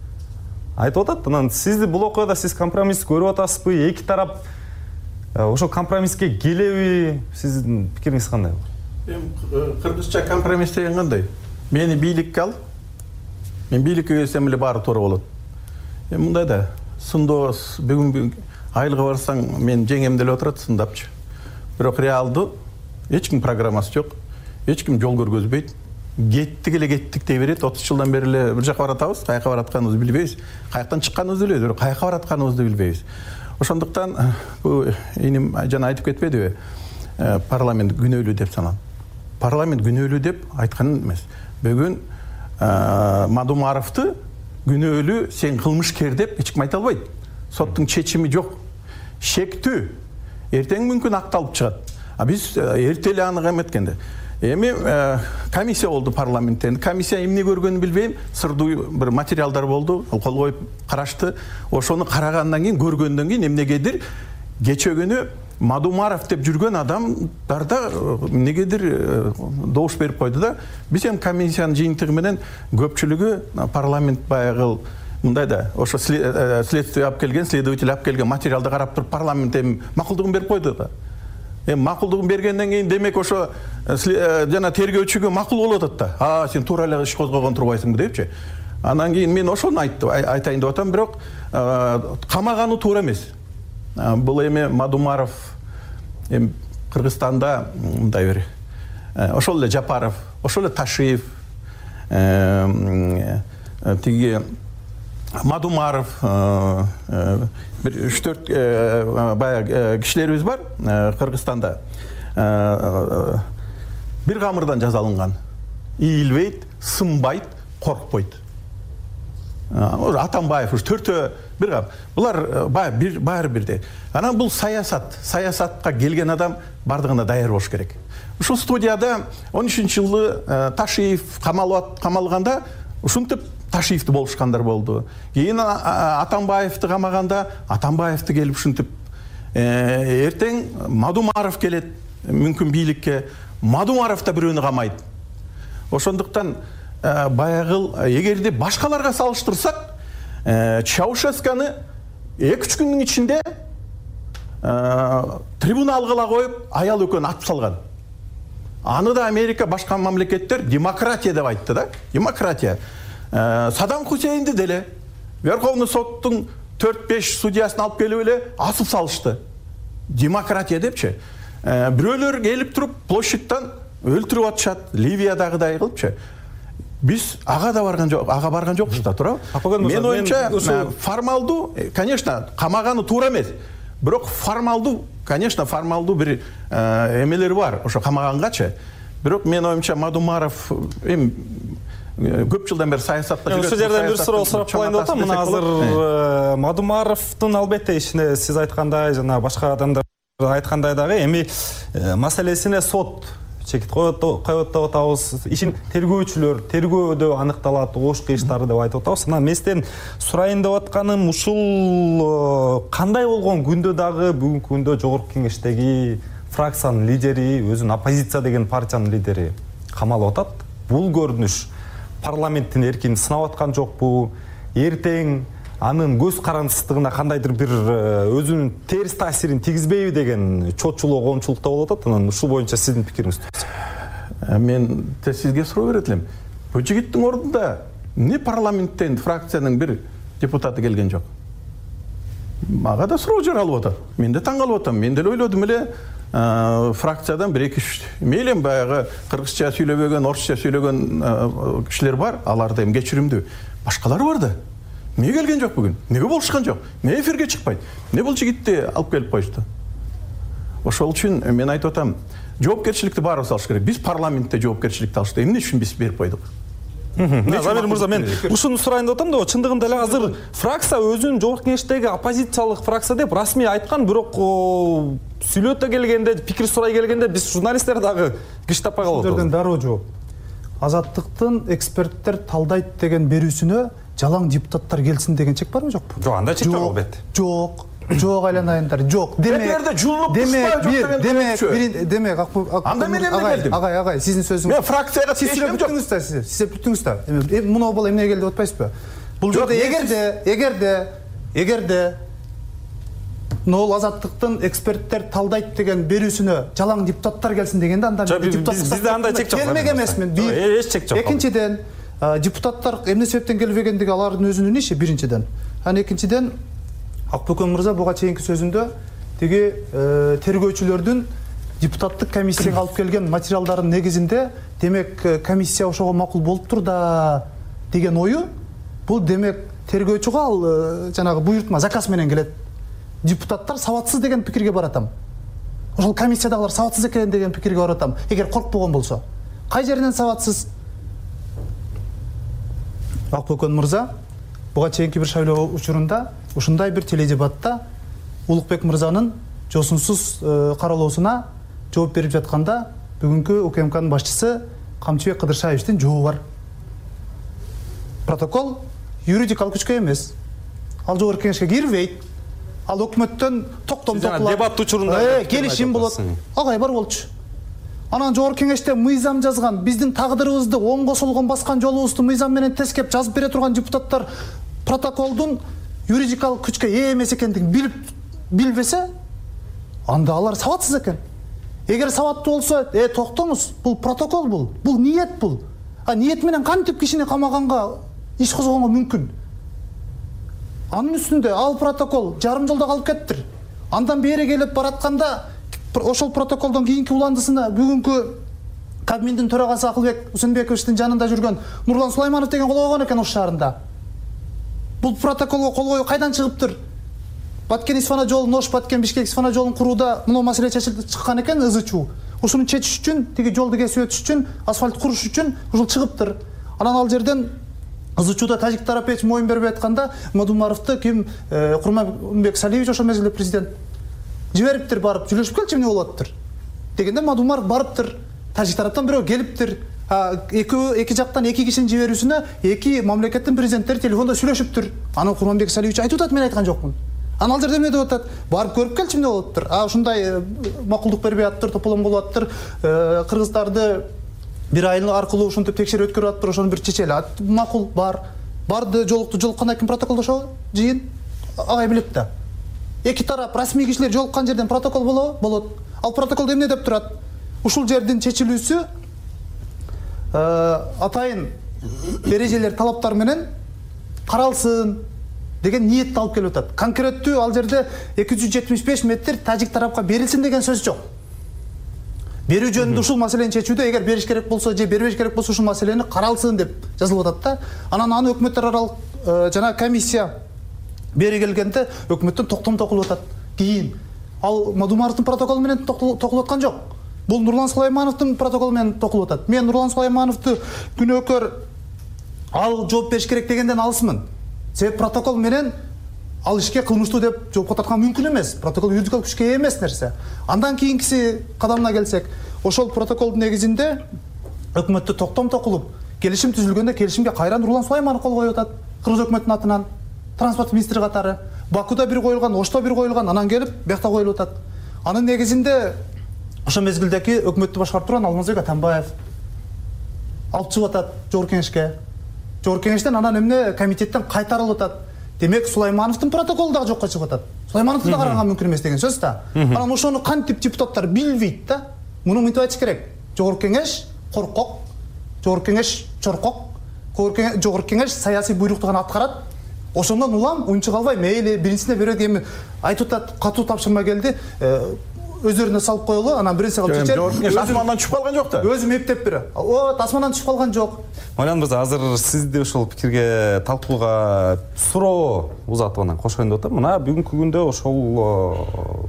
айтып атат. Анан сизди бул окуяда сиз компромисс көрүп атасызбы? Эки тарап ошол компромисске келеби? Сиздин пикириңиз кандай болот? Эми кыргызча компромисс деген кандай? Мени бийликке ал. Мен бийликке келсем эле баары туура болот. Эми мындай да, сындоо бүгүн айлыга барсаң мен жеңем деле отурат сындапчы. Бирок реалдуу эч ким программасы жок, эч ким жол көргөзбөйт. Кеттик эле кеттик дей берет. отуз жылдан бери эле бир жака баратабыз, каяка баратканыбызды билбейбиз. Каяктан чыкканыбызды билебиз, бирок каяка баратканыбызды билбейбиз. Ошондуктан бул иним жана айтып кетпедиби? Парламент күнөөлүү деп саналат. Парламент күнөөлүү деп айткан эмес. Бүгүн Мадумаровду күнөөлүү, сен кылмышкер деп эч ким айта албайт. Соттун чечими жок. Шектүү. Эртең мүмкүн акталып чыгат. А биз эрте эле аны эметкенде. Эми комиссия болду парламентте. Комиссия эмне көргөнүн билбейм, сырдуу бир материалдар болду, кол коюп карашты. Ошону карагандан кийин, көргөндөн кийин эмнегедир кече күнү Мадумаров деп жүргөн адамдарда эмнегедир добуш берип койду да. Биз эми комиссиянын жыйынтыгы менен көпчүлүгү парламент баягы мындай да, ошо следствие алып келген, следователь алып келген материалды карап туруп парламент эми макулдугун берип койду да. Эми макулдугун бергенден кийин демек ошо жана тергөөчүгө макул болуп атат да. А, сен туура эле иш козгогон турбайсыңбы депчи. Анан кийин мен ошону айттым, айтайын деп атам, бирок камаганы туура эмес. Бул эми Мадумаров эми Кыргызстанда мындай бир ошол эле Жапаров, ошол эле Ташиев, тиги Мадумаров, бир үч төрт баягы кишилерибиз бар Кыргызстанда. Бир камырдан жазалынган. Ийилбейт, сынбайт, коркпойт. Атамбаев уж төртөө бир кам. Булар бир баары бирдей. Анан бул саясат, саясатка келген адам бардыгына даяр болуш керек. Ушул студияда он үчүнчү жылы Ташиев камалганда ушинтип Ташиевти болушкандар болду. Кийин Атамбаевти камаганда Атамбаевти келип ушинтип, эртең Мадумаров келет мүмкүн бийликке, Мадумаров да бирөөнү камайт. Ошондуктан баягыл эгерде башкаларга салыштырсак, Чаушесканы эки үч күндүн ичинде трибуналга коюп, аял экөөнү атып салган. Аны да Америка, башка мамлекеттер демократия деп айтты да. Демократия. Саддам Хусейнди деле Верховный соттун төрт беш судьясын алып келип эле асып салышты. Демократия депчи. Бирөөлөр келип туруп площадьтан өлтүрүп атышат, Ливиядагыдай кылыпчы. Биз ага да барган жок, ага барган жокпуз да, туура. Мен оюмча формалдуу, конечно, камаганы туура эмес. Бирок формалдуу, конечно, формалдуу бир эмелери бар, ошо камагангачы. Бирок мен оюмча Мадумаров эми көп жылдан бери саясатта жүрөт. Ошол жерден бир суроо сурап калайын деп атам. Мына азыр Мадумаровдун албетте ишине сиз айткандай жана башка адамдар айткандай дагы эми маселесине сот чекит коет деп атабыз. Ишин тергөөчүлөр тергөөдө аныкталат, ош кыйыштары деп айтып атабыз. Анан местен сурайын деп атканым ушул кандай болгон күндө дагы бүгүнкү күндө жогорку кеңештеги фракциянын лидери, өзүн оппозиция деген партиянын лидери камалып атат. Бул көрүнүш парламенттин эркин сынап аткан жокпу? Эртең анын көз карандысыздыгына кандайдыр бир өзүнүн терс таасирин тийгизбейби деген чочулоо коомчулукта болуп атат. Анан ушул боюнча сиздин пикириңизди берсеңиз. Мен сизге суроо берет элем. Бул жигиттин ордунда эмне парламенттен фракциянын бир депутаты келген жок? Мага да суроо жаралып атат. Мен да таң калып атам. Мен деле ойлодум эле фракциядан бир эки үч мейлен баягы кыргызча сүйлөбөгөн, орусча сүйлөгөн кишилер бар, алар да эми кечиримдүү. Башкалар бар да. Эмне келген жок бүгүн? Эмнеге болушкан жок? Эмне эфирге чыкпайт? Эмне бул жигитти алып келип коюшту? Ошол үчүн мен айтып атам, жоопкерчиликти баарыбыз алыш керек. Биз парламентте жоопкерчиликти алышты. Эмне үчүн биз берип койдук? Замир мырза, мен ушуну сурайын деп атам да, чындыгында эле азыр фракция өзүн жогорку кеңештеги оппозициялык фракция деп расмий айткан, бирок сүйлөтө келгенде, пикир сурай келгенде биз журналисттер дагы киш таппай калып атабыз. Дароо жооп. Азаттыктын эксперттер талдайт деген берүүсүнө жалаң депутаттар келсин деген чек барбы жокпу? Жок, андай чек жок албетте. Жок. Жок айланайындар, жок. Демек, демек, бир, демек, бир, демек, анда мен эмне келдим? Агай, агай, сиздин сөзүңүз. Мен фракцияга тиешем жок. Сиз сиз, сиз бүттүңүз да. Эми муну бала эмне келди деп атпайсызбы? Бул жерде эгерде, эгерде, эгерде Нол азаттыктын эксперттер талдайт деген берүүсүнө жалаң депутаттар келсин дегенде анда бизде андай чек жок. Келмек эмесмин. Бир, эч чек жок. Экинчиден, депутаттар эмне себептен келбегендиги алардын өзүнүн иши биринчиден. Анан экинчиден Акбөкөн мырза буга чейинки сөзүндө тиги тергөөчүлөрдүн депутаттык комиссияга алып келген материалдардын негизинде демек комиссия ошого макул болуптур да деген ою, бул демек тергөөчүгө ал жанагы буйртма, заказ менен келет. Депутаттар сабатсыз деген пикирге баратам. Ошол комиссиядагылар сабатсыз экен деген пикирге баратам. Эгер коркпогон болсо, кай жеринен сабатсыз? Акбөкөн мырза буга чейинки бир шайлоо учурунда ушундай бир теледебатта Улукбек мырзанын жосунсуз каралоосуна жооп берип жатканда бүгүнкү УКМКнын башчысы Камчыбек Кыдыршаевдин жообу бар. Протокол юридикалык күчкө эмес. Ал жогорку кеңешке кирбейт. Ал өкмөттөн токтом токулат. Дебат учурунда келишим болот. Агай бар болчу. Анан жогорку кеңеште мыйзам жазган, биздин тагдырыбызды оңго солгон баскан жолубузду мыйзам менен тескеп жазып бере турган депутаттар протоколдун юридикалык күчкө ээ эмес экендигин билип билбесе, анда алар сабатсыз экен. Эгер сабаттуу болсо, э токтоңуз, бул протокол бул, бул ниет бул. А ниет менен кантип кишини камаганга иш козгонго мүмкүн? Анын үстүндө ал протокол жарым жолдо калып кеттир. Андан бери келип баратканда ошол протоколдон кийинки уландысына бүгүнкү Кабминдин төрагасы Акылбек Усенбековичтин жанында жүргөн Нурлан Сулайманов деген кол койгон экен ош шаарында. Бул протоколго кол коюу кайдан чыгыптыр? Баткен Исфана жолун, Ош Баткен Бишкек Исфана жолун курууда мына маселе чечилип чыккан экен, ызычуу. Ушуну чечиш үчүн, тиги жолду кесип өтүш үчүн, асфальт куруш үчүн ушул чыгыптыр. Анан ал жерден ызычууда тажик тарапы эч моюн бербей атканда Мадумаровду ким Курманбек Салиевич ошол мезгилде президент жибериптир, барып сүйлөшүп келчи эмне болуп атыптыр дегенде Мадумаров барыптыр. Тажик тараптан бирөө келиптир. Эки эки жактан эки кишинин жиберүүсүнө эки мамлекеттин президенттери телефондо сүйлөшүптүр. Анан Курманбек Салиевич айтып атат, мен айткан жокмун. Анан ал жерде эмне деп атат? Барып көрүп келчи эмне болуп атыптыр. А ушундай макулдук бербей атыптыр, тополом болуп атыптыр. Кыргыздарды бир айыл аркылуу ушинтип текшерип өткөрүп атыптыр, ошону бир чечели. Макул бар. Барды жолукту, жолуккандан кийин протоколдошобу? Жыйын агай билет да. Эки тарап расмий кишилер жолуккан жерден протокол болобу? Болот. Ал протоколдо эмне деп турат? Ушул жердин чечилүүсү атайын эрежелер, талаптар менен каралсын деген ниетти алып келип атат. Конкреттүү ал жерде эки жүз жетимиш беш метр тажик тарапка берилсин деген сөз жок. Берүү жөнүндө ушул маселени чечүүдө эгер бериш керек болсо же бербеш керек болсо ушул маселени каралсын деп жазылып атат да. Анан аны өкмөттөр аралык жана комиссия бери келгенде өкмөттөн токтом токулуп атат. Кийин ал Мадумаровдун протоколу менен токулуп аткан жок. Бул Нурлан Сулаймановдун протоколу менен токулуп атат. Мен Нурлан Сулаймановду күнөөкөр ал жооп бериш керек дегенден алысмын. Себеп протокол менен ал ишке кылмыштуу деп жоопко тарткан мүмкүн эмес. Протокол юридикалык күчкө ээ эмес нерсе. Андан кийинкиси кадамына келсек, ошол протоколдун негизинде өкмөттө токтом токулуп келишим түзүлгөндө келишимге кайра Нурлан Сулайманов кол коюп атат кыргыз өкмөтүнүн атынан транспорт министри катары. Бакуда бир коюлган, Ошто бир коюлган, анан келип биякта коюлуп атат. Анын негизинде ошол мезгилдеги өкмөттү башкарып турган Алмазбек Атамбаев алып чыгып атат жогорку кеңешке. Жогорку кеңештен анан эмне комитеттен кайтарылып атат. Демек Сулаймановдун протоколу дагы жокко чыгып атат. Сулаймановду да караганга мүмкүн эмес деген сөз да. Анан ошону кантип депутаттар билбейт да. Муну мынтип айтыш керек. Жогорку кеңеш коркок, жогорку кеңеш чоркок, жогорку кеңеш саясий буйрукту гана аткарат. Ошондон улам унчук албай мейли биринчисине берет эми айтып атат катуу тапшырма келди. Өздөрүнө салып коелу, анан биринчи кылып чечет. Жогорку кеңеш асмандан түшүп калган жок да. Өзүм эптеп бере. О, асмандан түшүп калган жок. Мариян мырза, азыр сизди ошол пикирге талкууга суроо узатып анан кошоюн деп атам. Мына бүгүнкү күндө ошол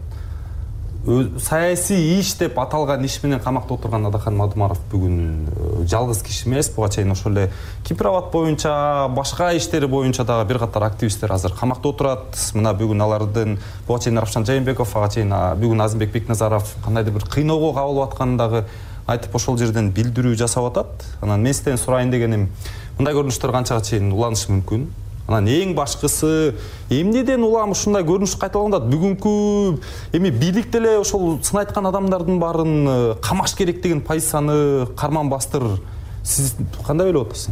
саясий иш деп аталган иш менен камакта отурган Адахан Мадумаров бүгүн жалгыз киши эмес. Буга чейин ошол эле Кипровод боюнча, башка иштери боюнча дагы бир катар активисттер азыр камакта отурат. Мына бүгүн алардын буга чейин Равшан Жайымбеков, ага чейин бүгүн Азимбек Бекназаров кандайдыр бир кыйноого кабылып атканын дагы айтып ошол жерден билдирүү жасап атат. Анан мен сизден сурайын дегеним, мындай көрүнүштөр канчага чейин уланышы мүмкүн? Анан эң башкысы эмнеден улам ушундай көрүнүш кайталанат? Бүгүнкү эми бийлик деле ошол сын айткан адамдардын баарын камаш керек деген позицияны карман бастыр. Сиз кандай ойлоп атасыз?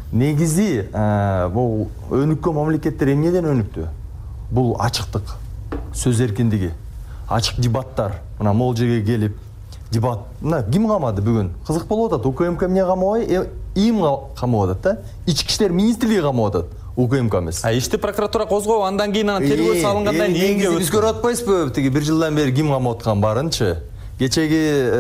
Негизи бул өнүккөн мамлекеттер эмнеден өнүктү? Бул ачыктык, сөз эркиндиги, ачык дебаттар. Мына могул жерге келип дебат. Мына ким камады бүгүн? Кызык болуп атат. УКМК эмне камабай, им камап атат да. Ички иштер министрлиги камап атат. УКМК эмес. А ишти прокуратура козгоп, андан кийин анан тергөө салынгандан кийин эмне биз көрүп атпайсызбы? Тиги бир жылдан бери ким камап аткан барынчы. Кечеги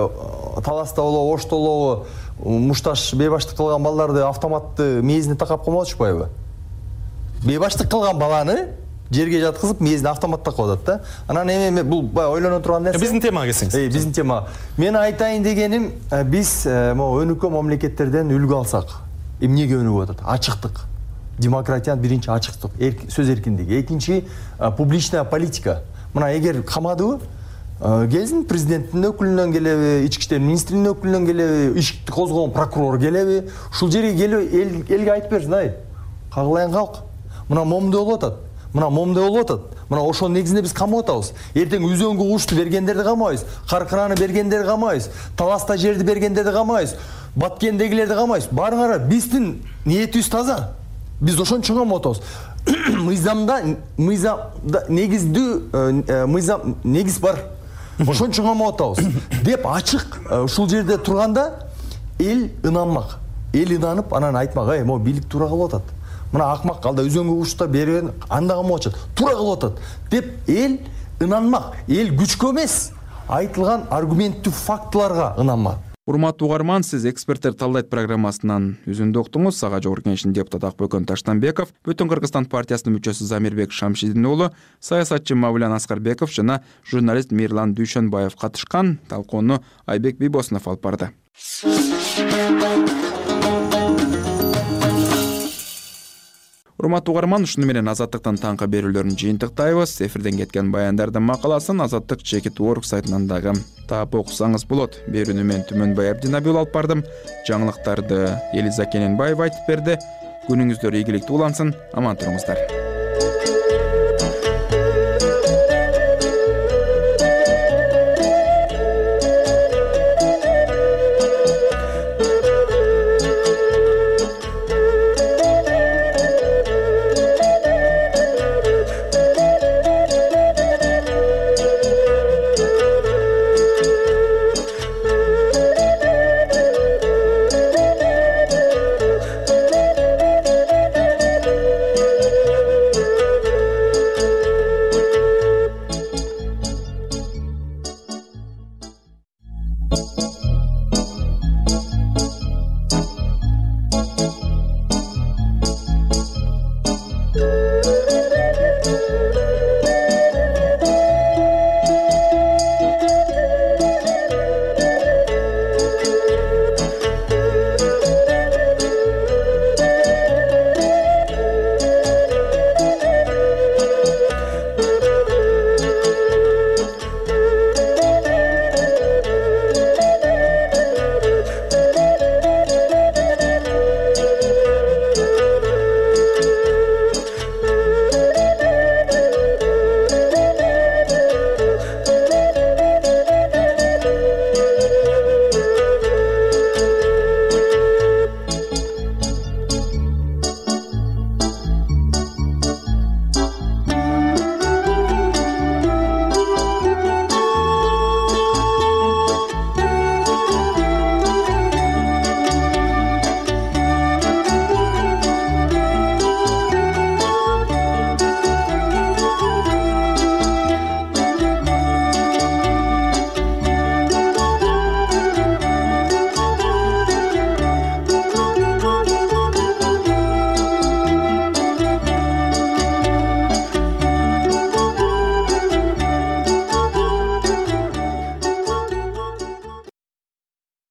Таласта болобу, Ошто болобу, мушташ бейбаштык кылган балдарды автоматты мээзине такап коймой атышпайбы? Бейбаштык кылган баланы жерге жаткызып, мээзине автомат такап атат да. Анан эми бул баягы ойлоно турган нерсе. Биздин темага келсеңиз. Э, биздин тема. Мен айтайын дегеним, биз могу өнүккөн мамлекеттерден үлгү алсак, эмнеге өнүгүп атат? Ачыктык. Демократиянын биринчи ачыктык, сөз эркиндиги, экинчи публичная политика. Мына эгер камадыбы, келсин президенттин өкүлүнөн келеби, ички иштер министринин өкүлүнөн келеби, ишти козгогон прокурор келеби, ушул жерге келип элге айтып берсин, ай, кагылайын калк. Мына момундай болуп атат. Мына момундай болуп атат. Мына ошол негизинде биз камап атабыз. Эртең үзөңгү кушту бергендерди камайбыз, Каркыраны бергендерди камайбыз, Таласта жерди бергендерди камайбыз, Баткендегилерди камайбыз. Барыңар, биздин ниетибиз таза. Биз ошончо камап атабыз. Мыйзамда, мыйзамда негиздүү, мыйзам негиз бар. Ошончо камап атабыз. Деп ачык ушул жерде турганда эл ынанмак. Эл ынанып, анан айтмак, ай, могу бийлик туура кылып атат. Мына акмак алда үзөңгү куштар берген, анда камап атат. Туура кылып атат. Деп эл ынанмак. Эл күчкө эмес, айтылган аргументтүү фактыларга ынанмак. Урматтуу угарман, сиз эксперттер талдайт программасынан үзүндү уктуңуз. Сага жогорку кеңештин депутаты Акбөкөн Таштанбеков, Бүтүн Кыргызстан партиясынын мүчөсү Замирбек Шамшидин уулу, саясатчы Мавлян Аскарбеков жана журналист Мирлан Дүйшөнбаев катышкан. Талкууну Айбек Бийбосунов алып барды. Урматтуу угарман, ушуну менен Азаттыктын таңкы берүүлөрүн жыйынтыктайбыз. Эфирден кеткен баяндардын макаласын Азаттык чекит орг сайтынан дагы таап окусаңыз болот. Берүүнү мен Түмөнбай Абдинабил алып бардым. Жаңылыктарды Элиза Кененбаева айтып берди. Күнүңүздөр ийгиликтүү улансын. Аман туруңуздар.